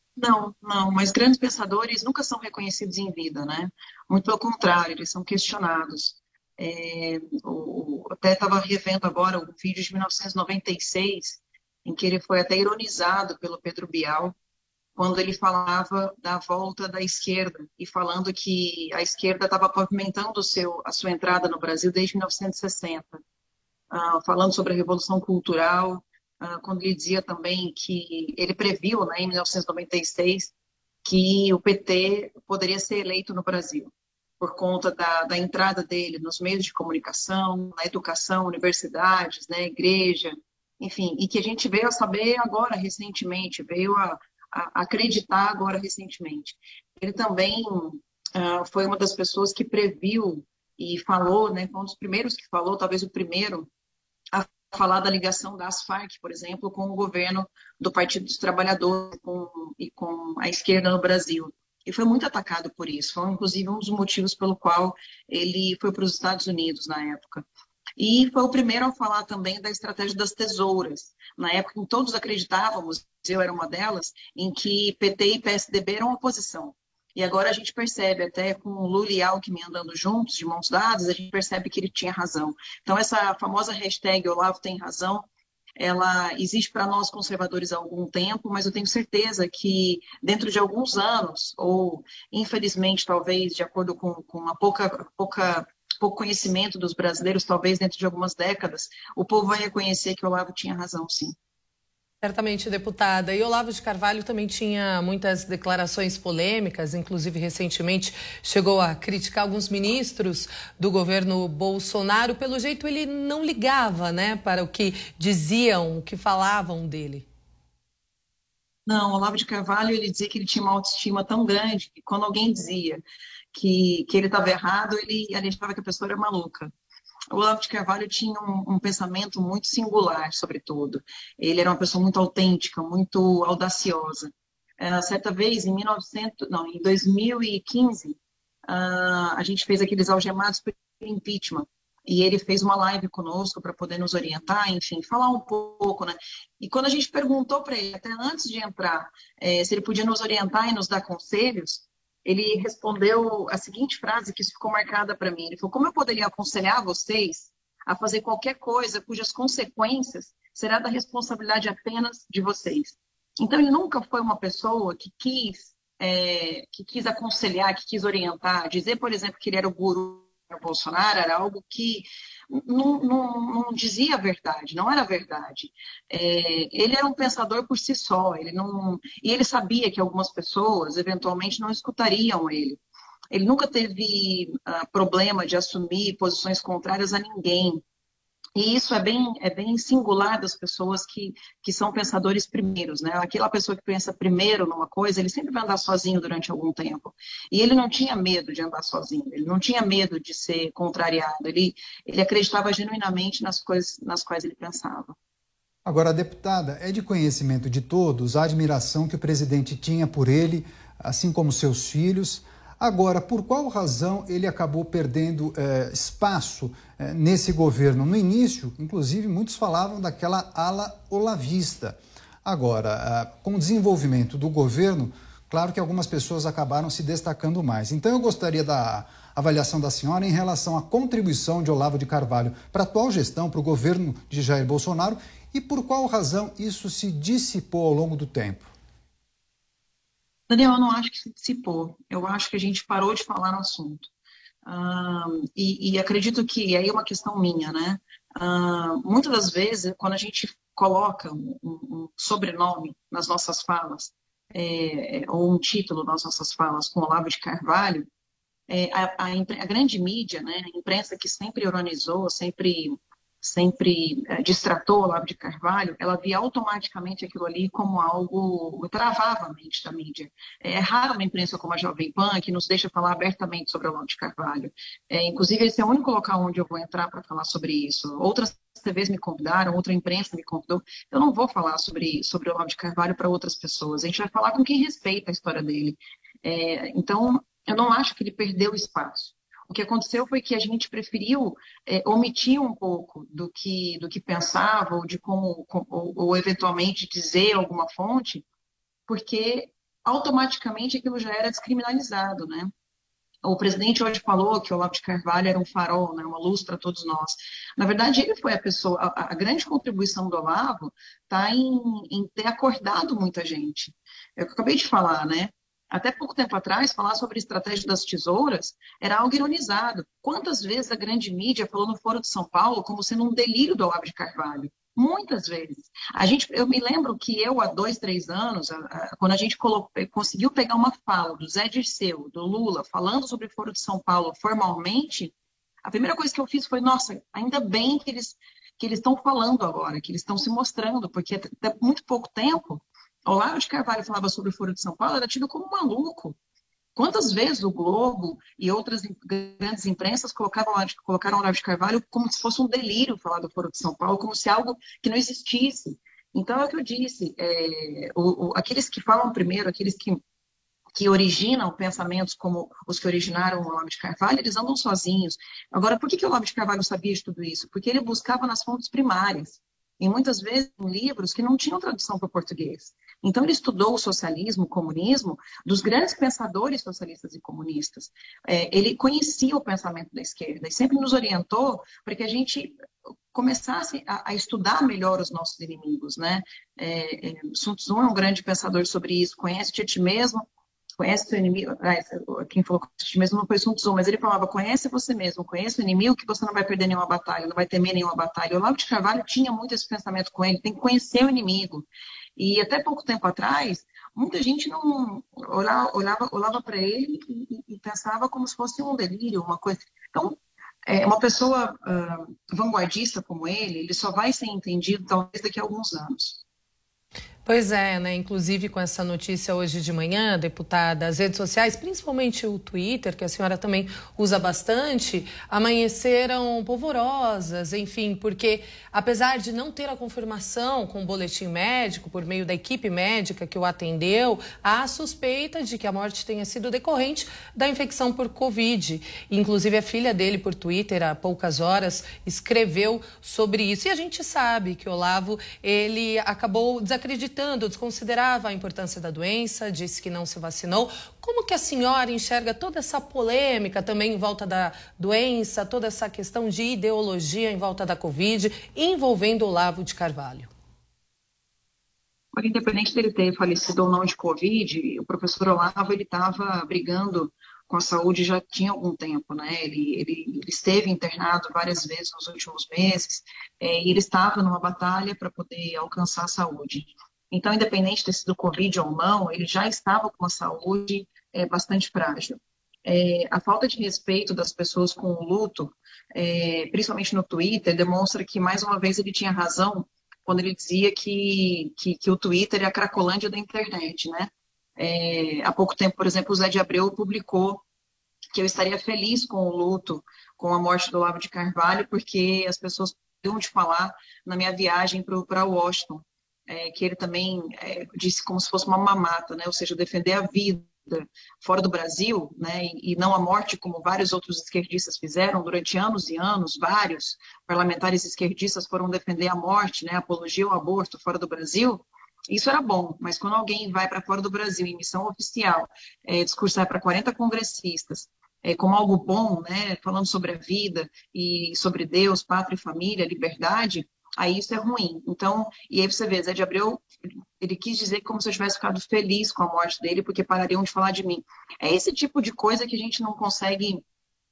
Não, não, mas grandes pensadores nunca são reconhecidos em vida, né? Muito pelo contrário, eles são questionados. É, o, até estava revendo agora um vídeo de mil novecentos e noventa e seis, em que ele foi até ironizado pelo Pedro Bial, quando ele falava da volta da esquerda, e falando que a esquerda estava pavimentando o seu, a sua entrada no Brasil desde mil novecentos e sessenta, uh, falando sobre a Revolução Cultural, uh, quando ele dizia também que ele previu, né, em mil novecentos e noventa e seis, que o P T poderia ser eleito no Brasil, por conta da, da entrada dele nos meios de comunicação, na educação, universidades, né, igreja, enfim, e que a gente veio a saber agora recentemente, veio a, a acreditar agora recentemente. Ele também uh, foi uma das pessoas que previu e falou, né, foi um dos primeiros que falou, talvez o primeiro, a falar da ligação das Farc, por exemplo, com o governo do Partido dos Trabalhadores com, e com a esquerda no Brasil. E foi muito atacado por isso. Foi, inclusive, um dos motivos pelo qual ele foi para os Estados Unidos na época. E foi o primeiro a falar também da estratégia das tesouras. Na época em que todos acreditávamos, eu era uma delas, em que P T e P S D B eram oposição. E agora a gente percebe, até com o Lula e Alckmin andando juntos, de mãos dadas, a gente percebe que ele tinha razão. Então, essa famosa hashtag Olavo tem razão, ela existe para nós conservadores há algum tempo, mas eu tenho certeza que dentro de alguns anos, ou infelizmente, talvez, de acordo com, com uma pouca, pouca, pouco conhecimento dos brasileiros, talvez dentro de algumas décadas, o povo vai reconhecer que o Olavo tinha razão, sim. Certamente, deputada. E Olavo de Carvalho também tinha muitas declarações polêmicas, inclusive recentemente chegou a criticar alguns ministros do governo Bolsonaro. Pelo jeito, ele não ligava, né, para o que diziam, o que falavam dele. Não, Olavo de Carvalho, ele dizia que ele tinha uma autoestima tão grande que quando alguém dizia que, que ele estava errado, ele achava que a pessoa era maluca. O Olavo de Carvalho tinha um, um pensamento muito singular, sobretudo. Ele era uma pessoa muito autêntica, muito audaciosa. Uh, certa vez, em, mil e novecentos, não, em dois mil e quinze, uh, a gente fez aqueles algemados por impeachment. E ele fez uma live conosco para poder nos orientar, enfim, falar um pouco, né? E quando a gente perguntou para ele, até antes de entrar, eh, se ele podia nos orientar e nos dar conselhos, ele respondeu a seguinte frase, que isso ficou marcada para mim. Ele falou: como eu poderia aconselhar vocês a fazer qualquer coisa cujas consequências será da responsabilidade apenas de vocês? Então, ele nunca foi uma pessoa que quis, é, que quis aconselhar, que quis orientar. Dizer, por exemplo, que ele era o guru do Bolsonaro era algo que não, não, não dizia a verdade, não era verdade. É, ele era um pensador por si só, ele não, e ele sabia que algumas pessoas eventualmente não escutariam ele. Ele nunca teve uh, problema de assumir posições contrárias a ninguém. E isso é bem, é bem singular das pessoas que, que são pensadores primeiros, né? Aquela pessoa que pensa primeiro numa coisa, ele sempre vai andar sozinho durante algum tempo. E ele não tinha medo de andar sozinho, ele não tinha medo de ser contrariado, ele, ele acreditava genuinamente nas coisas nas quais ele pensava. Agora, deputada, é de conhecimento de todos a admiração que o presidente tinha por ele, assim como seus filhos. Agora, por qual razão ele acabou perdendo eh, espaço eh, nesse governo? No início, inclusive, muitos falavam daquela ala olavista. Agora, ah, com o desenvolvimento do governo, claro que algumas pessoas acabaram se destacando mais. Então, eu gostaria da avaliação da senhora em relação à contribuição de Olavo de Carvalho para a atual gestão, para o governo de Jair Bolsonaro, e por qual razão isso se dissipou ao longo do tempo. Daniel, eu não acho que se dissipou. Eu acho que a gente parou de falar no assunto. Uh, e, e acredito que, aí é uma questão minha, né? Uh, muitas das vezes, quando a gente coloca um, um sobrenome nas nossas falas, é, ou um título nas nossas falas com Olavo de Carvalho, é, a, a, a grande mídia, né, a imprensa que sempre ironizou, sempre... sempre é, distratou Olavo de Carvalho, ela via automaticamente aquilo ali como algo, travava a mente da mídia. É raro uma imprensa como a Jovem Pan que nos deixa falar abertamente sobre Olavo de Carvalho. É, inclusive, esse é o único local onde eu vou entrar para falar sobre isso. Outras T Vs me convidaram, outra imprensa me convidou. Eu não vou falar sobre, sobre Olavo de Carvalho para outras pessoas. A gente vai falar com quem respeita a história dele. É, então, eu não acho que ele perdeu espaço. O que aconteceu foi que a gente preferiu é, omitir um pouco do que, do que pensava ou de como, ou, ou eventualmente dizer alguma fonte, porque automaticamente aquilo já era descriminalizado, né? O presidente hoje falou que o Olavo de Carvalho era um farol, né, uma luz para todos nós. Na verdade, ele foi a pessoa, a, a grande contribuição do Olavo está em, em ter acordado muita gente. É o que eu acabei de falar, né? Até pouco tempo atrás, falar sobre a estratégia das tesouras era algo ironizado. Quantas vezes a grande mídia falou no Foro de São Paulo como sendo um delírio do Olavo de Carvalho? Muitas vezes. A gente, eu me lembro que eu, há dois, três anos, a, a, quando a gente colocou, conseguiu pegar uma fala do Zé Dirceu, do Lula, falando sobre o Foro de São Paulo formalmente, a primeira coisa que eu fiz foi, nossa, ainda bem que eles que eles estão falando agora, que eles estão se mostrando, porque até muito pouco tempo, o Olavo de Carvalho falava sobre o Foro de São Paulo, era tido como maluco. Quantas vezes o Globo e outras grandes imprensas colocavam, colocaram o Olavo de Carvalho como se fosse um delírio falar do Foro de São Paulo, como se algo que não existisse. Então, é o que eu disse, é, o, o, aqueles que falam primeiro, aqueles que, que originam pensamentos como os que originaram o Olavo de Carvalho, eles andam sozinhos. Agora, por que, que o Olavo de Carvalho sabia de tudo isso? Porque ele buscava nas fontes primárias. E muitas vezes em livros que não tinham tradução para o português. Então ele estudou o socialismo, o comunismo, dos grandes pensadores socialistas e comunistas. É, ele conhecia o pensamento da esquerda e sempre nos orientou para que a gente começasse a, a estudar melhor os nossos inimigos, né? É, é, Sun Tzu é um grande pensador sobre isso, conhece-te a ti mesmo, conhece o teu inimigo. Ah, quem falou conhece a ti mesmo não foi Sun Tzu, mas ele falava, conhece você mesmo, conhece o inimigo que você não vai perder nenhuma batalha, não vai temer nenhuma batalha. O Olavo de Carvalho tinha muito esse pensamento com ele, tem que conhecer o inimigo. E até pouco tempo atrás, muita gente não olhava, olhava, olhava para ele e, e pensava como se fosse um delírio, uma coisa. Então, é, uma pessoa uh, vanguardista como ele, ele só vai ser entendido talvez daqui a alguns anos. Pois é, né? Inclusive com essa notícia hoje de manhã, deputada, as redes sociais, principalmente o Twitter, que a senhora também usa bastante, amanheceram polvorosas, enfim, porque apesar de não ter a confirmação com o boletim médico, por meio da equipe médica que o atendeu, há suspeita de que a morte tenha sido decorrente da infecção por Covid. Inclusive a filha dele, por Twitter, há poucas horas, escreveu sobre isso. E a gente sabe que o Olavo, ele acabou desacreditando, desconsiderava a importância da doença, disse que não se vacinou. Como que a senhora enxerga toda essa polêmica também em volta da doença, toda essa questão de ideologia em volta da Covid, envolvendo o Olavo de Carvalho? Independente dele ter falecido ou não de Covid, o professor Olavo ele estava brigando com a saúde já tinha algum tempo, né? Ele, ele, ele esteve internado várias vezes nos últimos meses é, e ele estava numa batalha para poder alcançar a saúde. Então, independente de ter sido Covid ou não, ele já estava com uma saúde é, bastante frágil. É, a falta de respeito das pessoas com o luto, é, principalmente no Twitter, demonstra que, mais uma vez, ele tinha razão quando ele dizia que, que, que o Twitter é a cracolândia da internet, né? É, há pouco tempo, por exemplo, o Zé de Abreu publicou que eu estaria feliz com o luto, com a morte do Olavo de Carvalho, porque as pessoas podiam de falar na minha viagem para Washington. É, que ele também é, disse como se fosse uma mamata, né? Ou seja, defender a vida fora do Brasil, né? e, e não a morte, como vários outros esquerdistas fizeram durante anos e anos, vários parlamentares esquerdistas foram defender a morte, né? Apologia ao aborto fora do Brasil. Isso era bom, mas quando alguém vai para fora do Brasil em missão oficial, é, discursar para quarenta congressistas, é, como algo bom, né? Falando sobre a vida e sobre Deus, pátria e família, liberdade, aí isso é ruim. Então, e aí você vê, Zé de Abreu, ele quis dizer como se eu tivesse ficado feliz com a morte dele, porque parariam de falar de mim. É esse tipo de coisa que a gente não consegue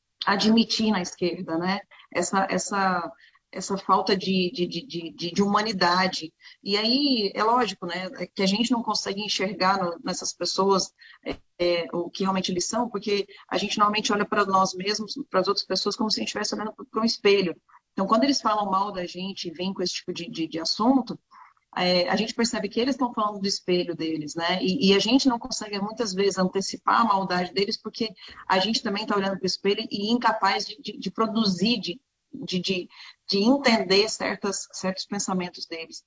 admitir na esquerda, né? Essa, essa, essa falta de, de, de, de, de humanidade. E aí, é lógico, né, que a gente não consegue enxergar no, nessas pessoas é, é, o que realmente eles são, porque a gente normalmente olha para nós mesmos, para as outras pessoas, como se a gente estivesse olhando para um espelho. Então, quando eles falam mal da gente e vêm com esse tipo de, de, de assunto, é, a gente percebe que eles estão falando do espelho deles, né? E, e a gente não consegue, muitas vezes, antecipar a maldade deles, porque a gente também está olhando para o espelho e incapaz de, de, de produzir, de, de, de, de entender certas, certos pensamentos deles.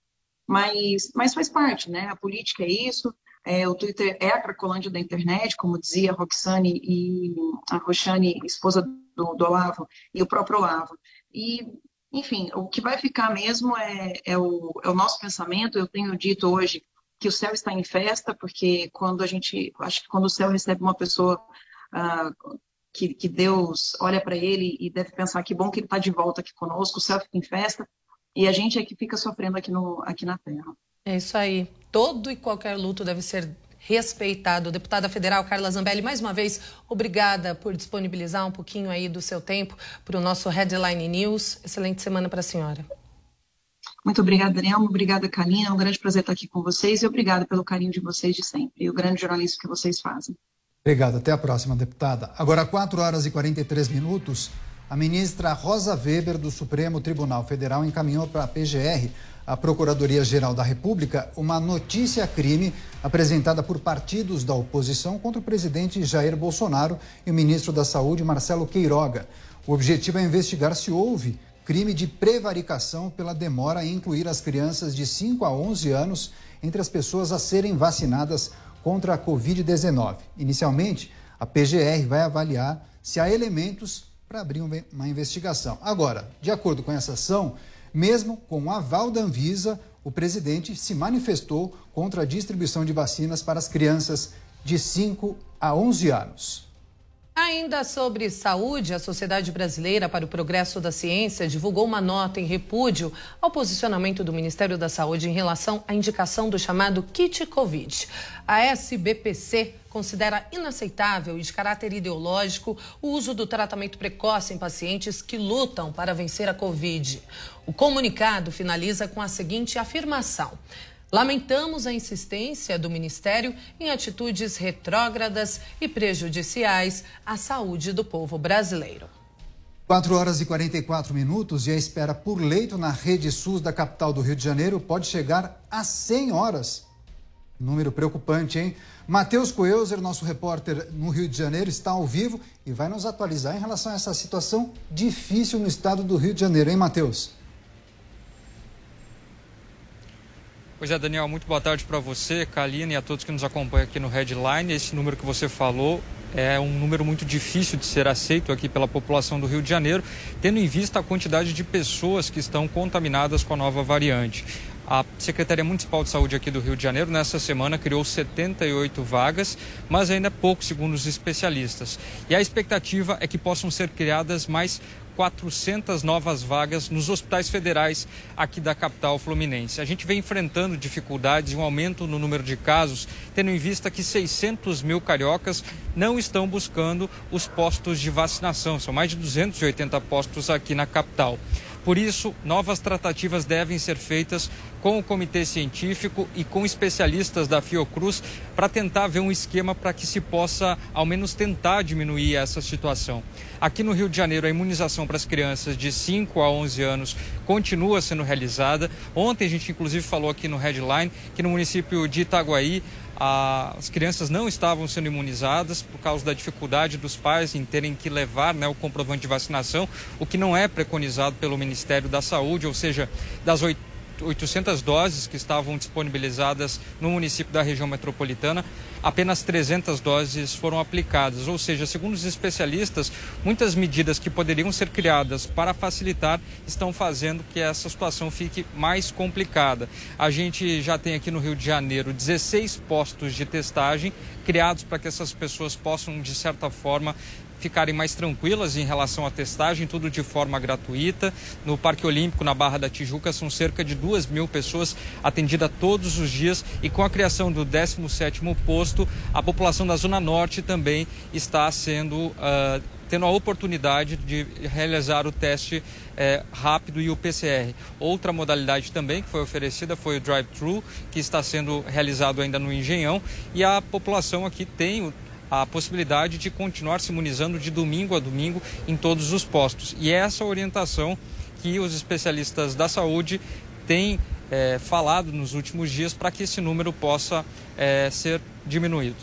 Mas, mas faz parte, né? A política é isso, é, o Twitter é a cracolândia da internet, como dizia a Roxane e a Roxane, esposa do, do Olavo, e o próprio Olavo. E, enfim, o que vai ficar mesmo é, é, o, é o nosso pensamento. Eu tenho dito hoje que o céu está em festa, porque quando a gente, acho que quando o céu recebe uma pessoa uh, que, que Deus olha para ele e deve pensar que bom que ele está de volta aqui conosco, o céu fica em festa, e a gente é que fica sofrendo aqui, no, aqui na Terra. É isso aí. Todo e qualquer luto deve ser respeitado. Deputada Federal Carla Zambelli, mais uma vez, obrigada por disponibilizar um pouquinho aí do seu tempo para o nosso Headline News. Excelente semana para a senhora. Muito obrigada, Daniel. Obrigada, Kalina. É um grande prazer estar aqui com vocês e obrigada pelo carinho de vocês de sempre e o grande jornalismo que vocês fazem. Obrigado. Até a próxima, deputada. Agora, quatro horas e quarenta e três minutos, a ministra Rosa Weber, do Supremo Tribunal Federal, encaminhou para a P G R, a Procuradoria-Geral da República, uma notícia-crime apresentada por partidos da oposição contra o presidente Jair Bolsonaro e o ministro da Saúde, Marcelo Queiroga. O objetivo é investigar se houve crime de prevaricação pela demora em incluir as crianças de cinco a onze anos entre as pessoas a serem vacinadas contra a covid dezenove. Inicialmente, a P G R vai avaliar se há elementos para abrir uma investigação. Agora, de acordo com essa ação, mesmo com o aval da Anvisa, o presidente se manifestou contra a distribuição de vacinas para as crianças de cinco a onze anos. Ainda sobre saúde, a Sociedade Brasileira para o Progresso da Ciência divulgou uma nota em repúdio ao posicionamento do Ministério da Saúde em relação à indicação do chamado kit Covid. A S B P C considera inaceitável e de caráter ideológico o uso do tratamento precoce em pacientes que lutam para vencer a Covid. O comunicado finaliza com a seguinte afirmação: lamentamos a insistência do Ministério em atitudes retrógradas e prejudiciais à saúde do povo brasileiro. quatro horas e quarenta e quatro minutos e a espera por leito na rede SUS da capital do Rio de Janeiro pode chegar a cem horas. Número preocupante, hein? Matheus Coelzer, nosso repórter no Rio de Janeiro, está ao vivo e vai nos atualizar em relação a essa situação difícil no estado do Rio de Janeiro, hein, Matheus? Pois é, Daniel, muito boa tarde para você, Kalina, e a todos que nos acompanham aqui no Headline. Esse número que você falou é um número muito difícil de ser aceito aqui pela população do Rio de Janeiro, tendo em vista a quantidade de pessoas que estão contaminadas com a nova variante. A Secretaria Municipal de Saúde aqui do Rio de Janeiro, nessa semana, criou setenta e oito vagas, mas ainda é pouco, segundo os especialistas. E a expectativa é que possam ser criadas mais quatrocentas novas vagas nos hospitais federais aqui da capital fluminense. A gente vem enfrentando dificuldades e um aumento no número de casos, tendo em vista que seiscentos mil cariocas não estão buscando os postos de vacinação. São mais de duzentos e oitenta postos aqui na capital. Por isso, novas tratativas devem ser feitas com o comitê científico e com especialistas da Fiocruz para tentar ver um esquema para que se possa, ao menos, tentar diminuir essa situação. Aqui no Rio de Janeiro, a imunização para as crianças de cinco a onze anos continua sendo realizada. Ontem a gente, inclusive, falou aqui no Headline que no município de Itaguaí, as crianças não estavam sendo imunizadas por causa da dificuldade dos pais em terem que levar, né, o comprovante de vacinação, o que não é preconizado pelo Ministério da Saúde, ou seja, das oitocentas doses que estavam disponibilizadas no município da região metropolitana, apenas trezentas doses foram aplicadas. Ou seja, segundo os especialistas, muitas medidas que poderiam ser criadas para facilitar estão fazendo que essa situação fique mais complicada. A gente já tem aqui no Rio de Janeiro dezesseis postos de testagem criados para que essas pessoas possam, de certa forma, ficarem mais tranquilas em relação à testagem, tudo de forma gratuita. No Parque Olímpico, na Barra da Tijuca, são cerca de duas mil pessoas atendidas todos os dias, e com a criação do décimo sétimo posto, a população da Zona Norte também está sendo, uh, tendo a oportunidade de realizar o teste eh, rápido e o P C R. Outra modalidade também que foi oferecida foi o drive-thru, que está sendo realizado ainda no Engenhão, e a população aqui tem o a possibilidade de continuar se imunizando de domingo a domingo em todos os postos. E é essa orientação que os especialistas da saúde têm é, falado nos últimos dias para que esse número possa é, ser diminuído.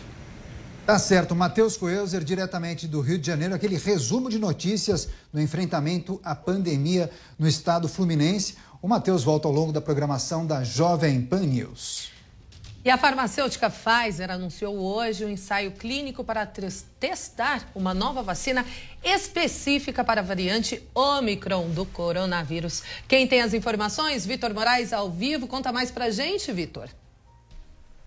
Tá certo. Matheus Coelzer, diretamente do Rio de Janeiro, aquele resumo de notícias do enfrentamento à pandemia no estado fluminense. O Matheus volta ao longo da programação da Jovem Pan News. E a farmacêutica Pfizer anunciou hoje um ensaio clínico para testar uma nova vacina específica para a variante Ômicron do coronavírus. Quem tem as informações? Vitor Moraes, ao vivo. Conta mais pra gente, Vitor.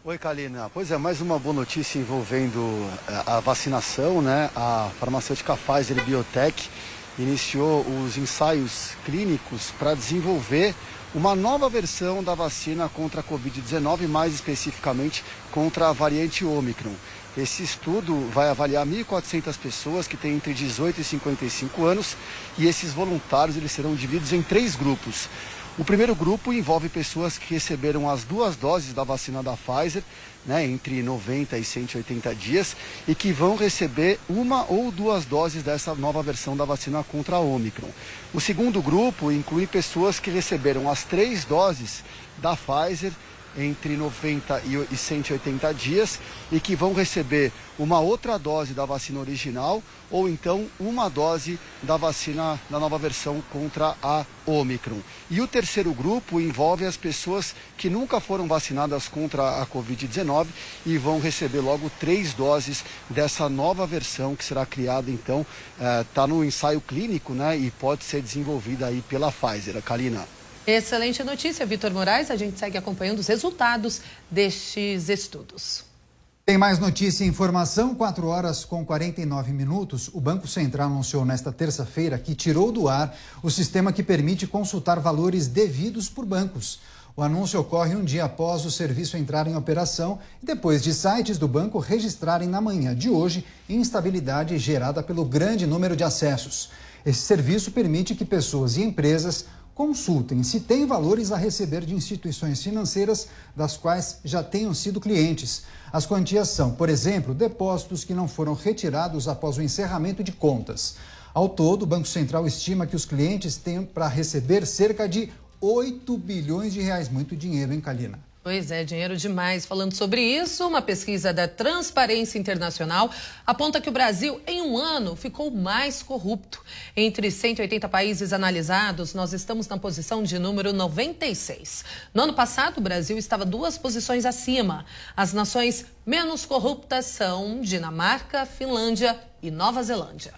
Oi, Kalina. Pois é, mais uma boa notícia envolvendo a vacinação, né? A farmacêutica Pfizer Biotech iniciou os ensaios clínicos para desenvolver uma nova versão da vacina contra a covid dezenove, mais especificamente contra a variante Ômicron. Esse estudo vai avaliar mil e quatrocentas pessoas que têm entre dezoito e cinquenta e cinco anos e esses voluntários eles serão divididos em três grupos. O primeiro grupo envolve pessoas que receberam as duas doses da vacina da Pfizer, né, entre noventa e cento e oitenta dias, e que vão receber uma ou duas doses dessa nova versão da vacina contra a Ômicron. O segundo grupo inclui pessoas que receberam as três doses da Pfizer entre noventa e cento e oitenta dias e que vão receber uma outra dose da vacina original ou então uma dose da vacina da nova versão contra a Ômicron. E o terceiro grupo envolve as pessoas que nunca foram vacinadas contra a covid dezenove e vão receber logo três doses dessa nova versão que será criada então, está eh, no ensaio clínico, né, e pode ser desenvolvida aí pela Pfizer. Kalina. Excelente notícia, Vitor Moraes. A gente segue acompanhando os resultados destes estudos. Tem mais notícia e informação, quatro horas com quarenta e nove minutos. O Banco Central anunciou nesta terça-feira que tirou do ar o sistema que permite consultar valores devidos por bancos. O anúncio ocorre um dia após o serviço entrar em operação e depois de sites do banco registrarem na manhã de hoje instabilidade gerada pelo grande número de acessos. Esse serviço permite que pessoas e empresas consultem se tem valores a receber de instituições financeiras das quais já tenham sido clientes. As quantias são, por exemplo, depósitos que não foram retirados após o encerramento de contas. Ao todo, o Banco Central estima que os clientes têm para receber cerca de oito bilhões de reais. Muito dinheiro, hein, Kalina? Pois é, dinheiro demais. Falando sobre isso, uma pesquisa da Transparência Internacional aponta que o Brasil, em um ano, ficou mais corrupto. Entre cento e oitenta países analisados, nós estamos na posição de número noventa e seis. No ano passado, o Brasil estava duas posições acima. As nações menos corruptas são Dinamarca, Finlândia e Nova Zelândia.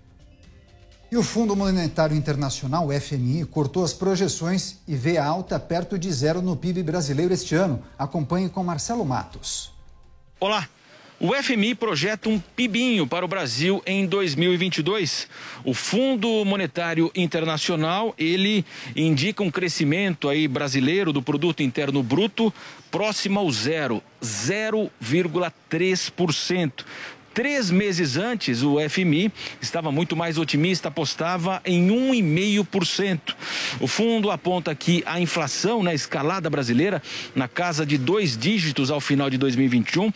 E o Fundo Monetário Internacional, o F M I, cortou as projeções e vê a alta perto de zero no P I B brasileiro este ano. Acompanhe com Marcelo Matos. Olá. O F M I projeta um pibinho para o Brasil em dois mil e vinte e dois. O Fundo Monetário Internacional, ele indica um crescimento aí brasileiro do Produto Interno Bruto próximo ao zero, zero vírgula três por cento. Três meses antes, o F M I estava muito mais otimista, apostava em um vírgula cinco por cento. O fundo aponta que a inflação na escalada brasileira na casa de dois dígitos ao final de dois mil e vinte e um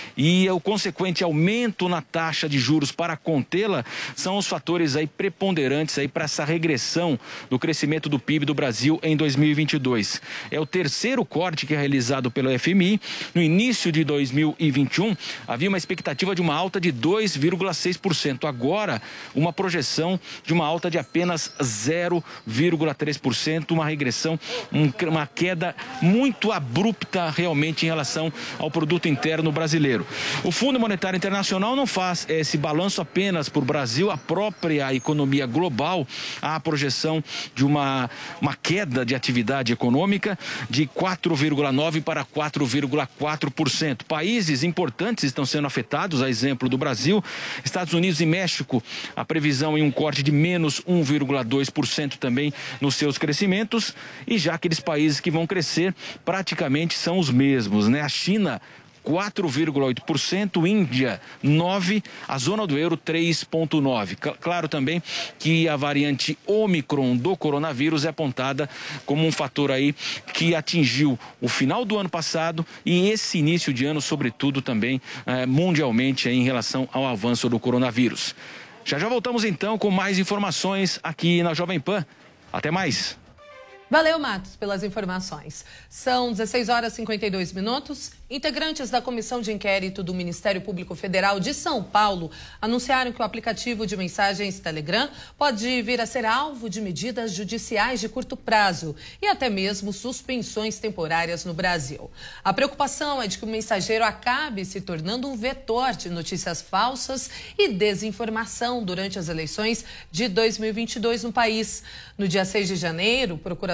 e o consequente aumento na taxa de juros para contê-la são os fatores aí preponderantes aí para essa regressão do crescimento do P I B do Brasil em dois mil e vinte e dois. É o terceiro corte que é realizado pelo F M I. No início de dois mil e vinte e um, havia uma expectativa de uma alta de dois vírgula seis por cento. Agora, uma projeção de uma alta de apenas zero vírgula três por cento, uma regressão, uma queda muito abrupta realmente em relação ao produto interno brasileiro. O Fundo Monetário Internacional não faz esse balanço apenas por Brasil, a própria economia global, há a projeção de uma, uma queda de atividade econômica de quatro vírgula nove por cento para quatro vírgula quatro por cento. Países importantes estão sendo afetados, a exemplo do Brasil, Estados Unidos e México, a previsão em um corte de menos um vírgula dois por cento também nos seus crescimentos, e já aqueles países que vão crescer praticamente são os mesmos, né? A China, quatro vírgula oito por cento, Índia, nove por cento, a zona do euro, três vírgula nove por cento. Claro também que a variante Ômicron do coronavírus é apontada como um fator aí que atingiu o final do ano passado e esse início de ano, sobretudo também eh, mundialmente aí, em relação ao avanço do coronavírus. Já já voltamos então com mais informações aqui na Jovem Pan. Até mais. Valeu, Matos, pelas informações. São dezesseis horas e cinquenta e dois minutos. Integrantes da Comissão de Inquérito do Ministério Público Federal de São Paulo anunciaram que o aplicativo de mensagens Telegram pode vir a ser alvo de medidas judiciais de curto prazo e até mesmo suspensões temporárias no Brasil. A preocupação é de que o mensageiro acabe se tornando um vetor de notícias falsas e desinformação durante as eleições de dois mil e vinte e dois no país. No dia seis de janeiro, o procurador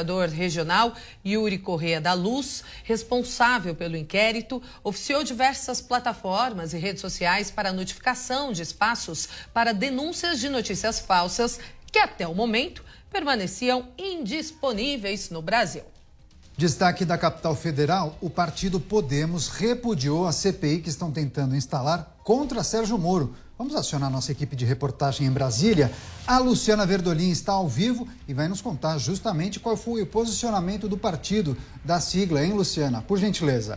coordenador regional, Yuri Corrêa da Luz, responsável pelo inquérito, oficiou diversas plataformas e redes sociais para notificação de espaços para denúncias de notícias falsas que até o momento permaneciam indisponíveis no Brasil. Destaque da capital federal, o partido Podemos repudiou a C P I que estão tentando instalar contra Sérgio Moro. Vamos acionar nossa equipe de reportagem em Brasília. A Luciana Verdolim está ao vivo e vai nos contar justamente qual foi o posicionamento do partido, da sigla, hein, Luciana? Por gentileza.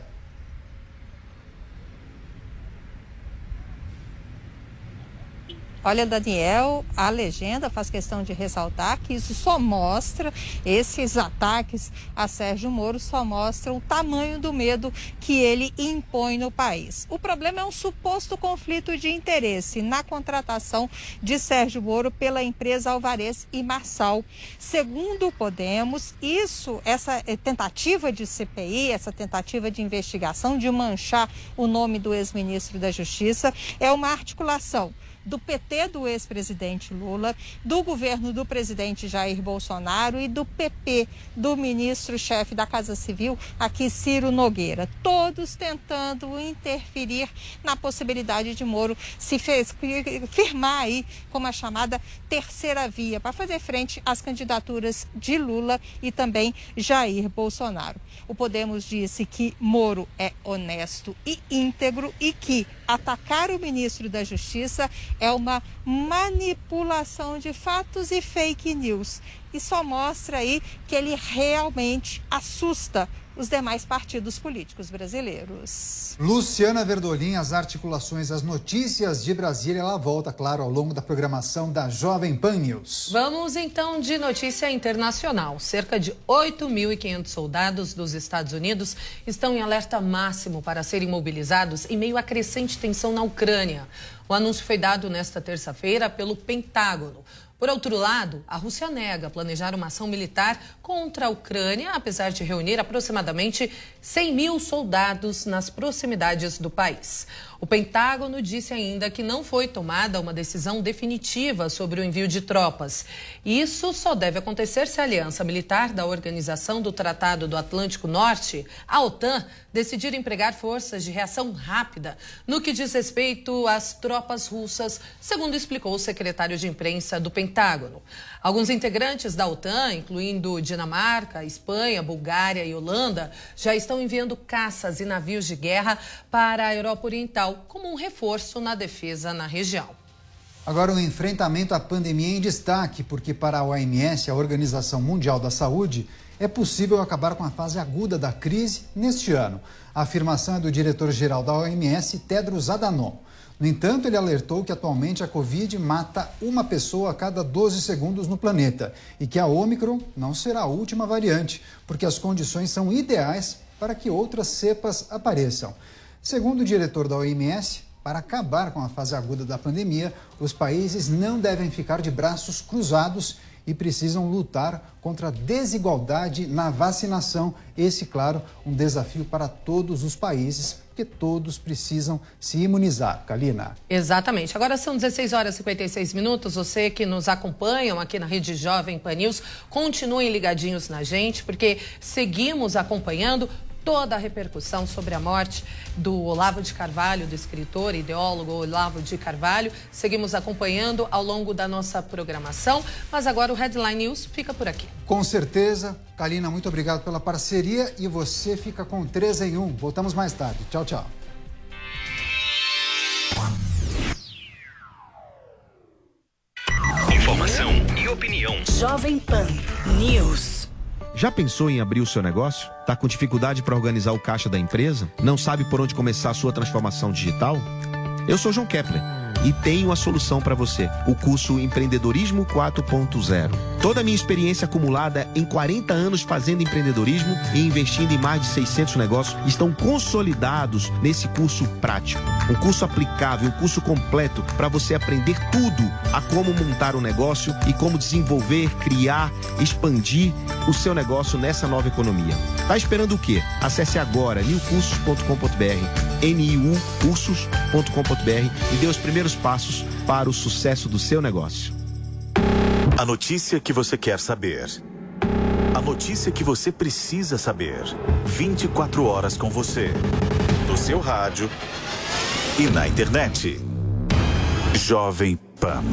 Olha, Daniel, a legenda faz questão de ressaltar que isso só mostra, esses ataques a Sérgio Moro só mostram o tamanho do medo que ele impõe no país. O problema é um suposto conflito de interesse na contratação de Sérgio Moro pela empresa Alvarez e Marçal. Segundo o Podemos, isso, essa tentativa de C P I, essa tentativa de investigação, de manchar o nome do ex-ministro da Justiça, é uma articulação do P T do ex-presidente Lula, do governo do presidente Jair Bolsonaro e do P P do ministro-chefe da Casa Civil, aqui Ciro Nogueira, todos tentando interferir na possibilidade de Moro se fez, firmar aí como a chamada terceira via para fazer frente às candidaturas de Lula e também Jair Bolsonaro. O Podemos disse que Moro é honesto e íntegro e que atacar o ministro da Justiça é uma manipulação de fatos e fake news. E só mostra aí que ele realmente assusta os demais partidos políticos brasileiros. Luciana Verdolim, as articulações, as notícias de Brasília, ela volta, claro, ao longo da programação da Jovem Pan News. Vamos então de notícia internacional. Cerca de oito mil e quinhentos soldados dos Estados Unidos estão em alerta máximo para serem mobilizados em meio à crescente tensão na Ucrânia. O anúncio foi dado nesta terça-feira pelo Pentágono. Por outro lado, a Rússia nega planejar uma ação militar contra a Ucrânia, apesar de reunir aproximadamente cem mil soldados nas proximidades do país. O Pentágono disse ainda que não foi tomada uma decisão definitiva sobre o envio de tropas. Isso só deve acontecer se a Aliança Militar da Organização do Tratado do Atlântico Norte, a OTAN, decidir empregar forças de reação rápida no que diz respeito às tropas russas, segundo explicou o secretário de imprensa do Pentágono. Alguns integrantes da OTAN, incluindo Dinamarca, Espanha, Bulgária e Holanda, já estão enviando caças e navios de guerra para a Europa Oriental como um reforço na defesa na região. Agora, o enfrentamento à pandemia em destaque, porque para a O M S, a Organização Mundial da Saúde, é possível acabar com a fase aguda da crise neste ano. A afirmação é do diretor-geral da O M S, Tedros Adhanom. No entanto, ele alertou que atualmente a Covid mata uma pessoa a cada doze segundos no planeta e que a Ômicron não será a última variante, porque as condições são ideais para que outras cepas apareçam. Segundo o diretor da O M S, para acabar com a fase aguda da pandemia, os países não devem ficar de braços cruzados e precisam lutar contra a desigualdade na vacinação. Esse, claro, um desafio para todos os países, porque todos precisam se imunizar. Kalina. Exatamente. Agora são dezesseis horas e cinquenta e seis minutos. Você que nos acompanham aqui na Rede Jovem Pan News, continuem ligadinhos na gente, porque seguimos acompanhando toda a repercussão sobre a morte do Olavo de Carvalho, do escritor e ideólogo Olavo de Carvalho. Seguimos acompanhando ao longo da nossa programação, mas agora o Headline News fica por aqui. Com certeza. Kalina, muito obrigado pela parceria e você fica com três em um. Voltamos mais tarde. Tchau, tchau. Informação e opinião. Jovem Pan News. Já pensou em abrir o seu negócio? Tá com dificuldade para organizar o caixa da empresa? Não sabe por onde começar a sua transformação digital? Eu sou João Kepler e tenho a solução para você, o curso Empreendedorismo quatro ponto zero. Toda a minha experiência acumulada em quarenta anos fazendo empreendedorismo e investindo em mais de seiscentos negócios estão consolidados nesse curso prático. Um curso aplicável, um curso completo para você aprender tudo a como montar um negócio e como desenvolver, criar, expandir o seu negócio nessa nova economia. Tá esperando o quê? Acesse agora new cursos ponto com ponto br, N I U cursos ponto com ponto br e dê os primeiros passos para o sucesso do seu negócio. A notícia que você quer saber. A notícia que você precisa saber. vinte e quatro horas com você. No seu rádio e na internet. Jovem Pan.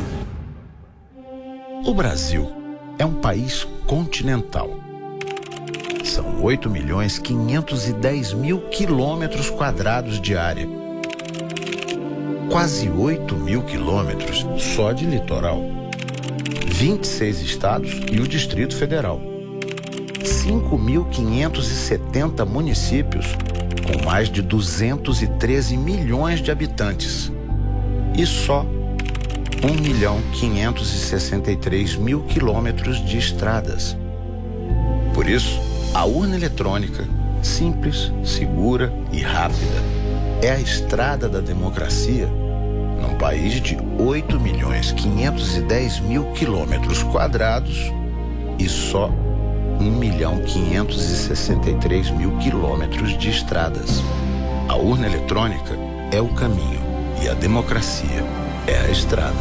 O Brasil é um país continental. São oito milhões quinhentos e dez mil quilômetros quadrados de área. Quase oito mil quilômetros só de litoral. vinte e seis estados e o Distrito Federal. cinco mil quinhentos e setenta municípios com mais de duzentos e treze milhões de habitantes. E só um milhão quinhentos e sessenta e três mil quilômetros de estradas. Por isso, a urna eletrônica, simples, segura e rápida, é a estrada da democracia num país de oito milhões quinhentos e dez mil quilômetros quadrados e só um milhão quinhentos e sessenta e três mil quilômetros de estradas. A urna eletrônica é o caminho e a democracia é a estrada.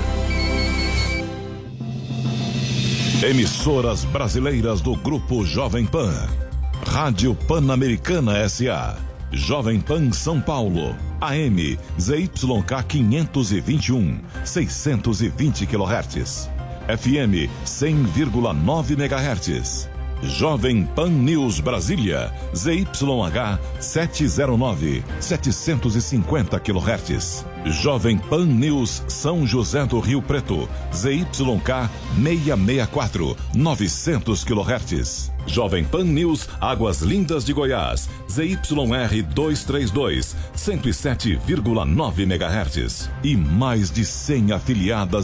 Emissoras brasileiras do Grupo Jovem Pan. Rádio Pan-Americana S A. Jovem Pan São Paulo. A M Z Y K quinhentos e vinte e um, seiscentos e vinte quilohertz. F M cem vírgula nove megahertz. Jovem Pan News Brasília, Z Y H setecentos e nove, setecentos e cinquenta quilohertz. Jovem Pan News São José do Rio Preto, Z Y K seiscentos e sessenta e quatro, novecentos quilohertz. Jovem Pan News Águas Lindas de Goiás, Z Y R duzentos e trinta e dois, cento e sete vírgula nove megahertz. E mais de cem afiliadas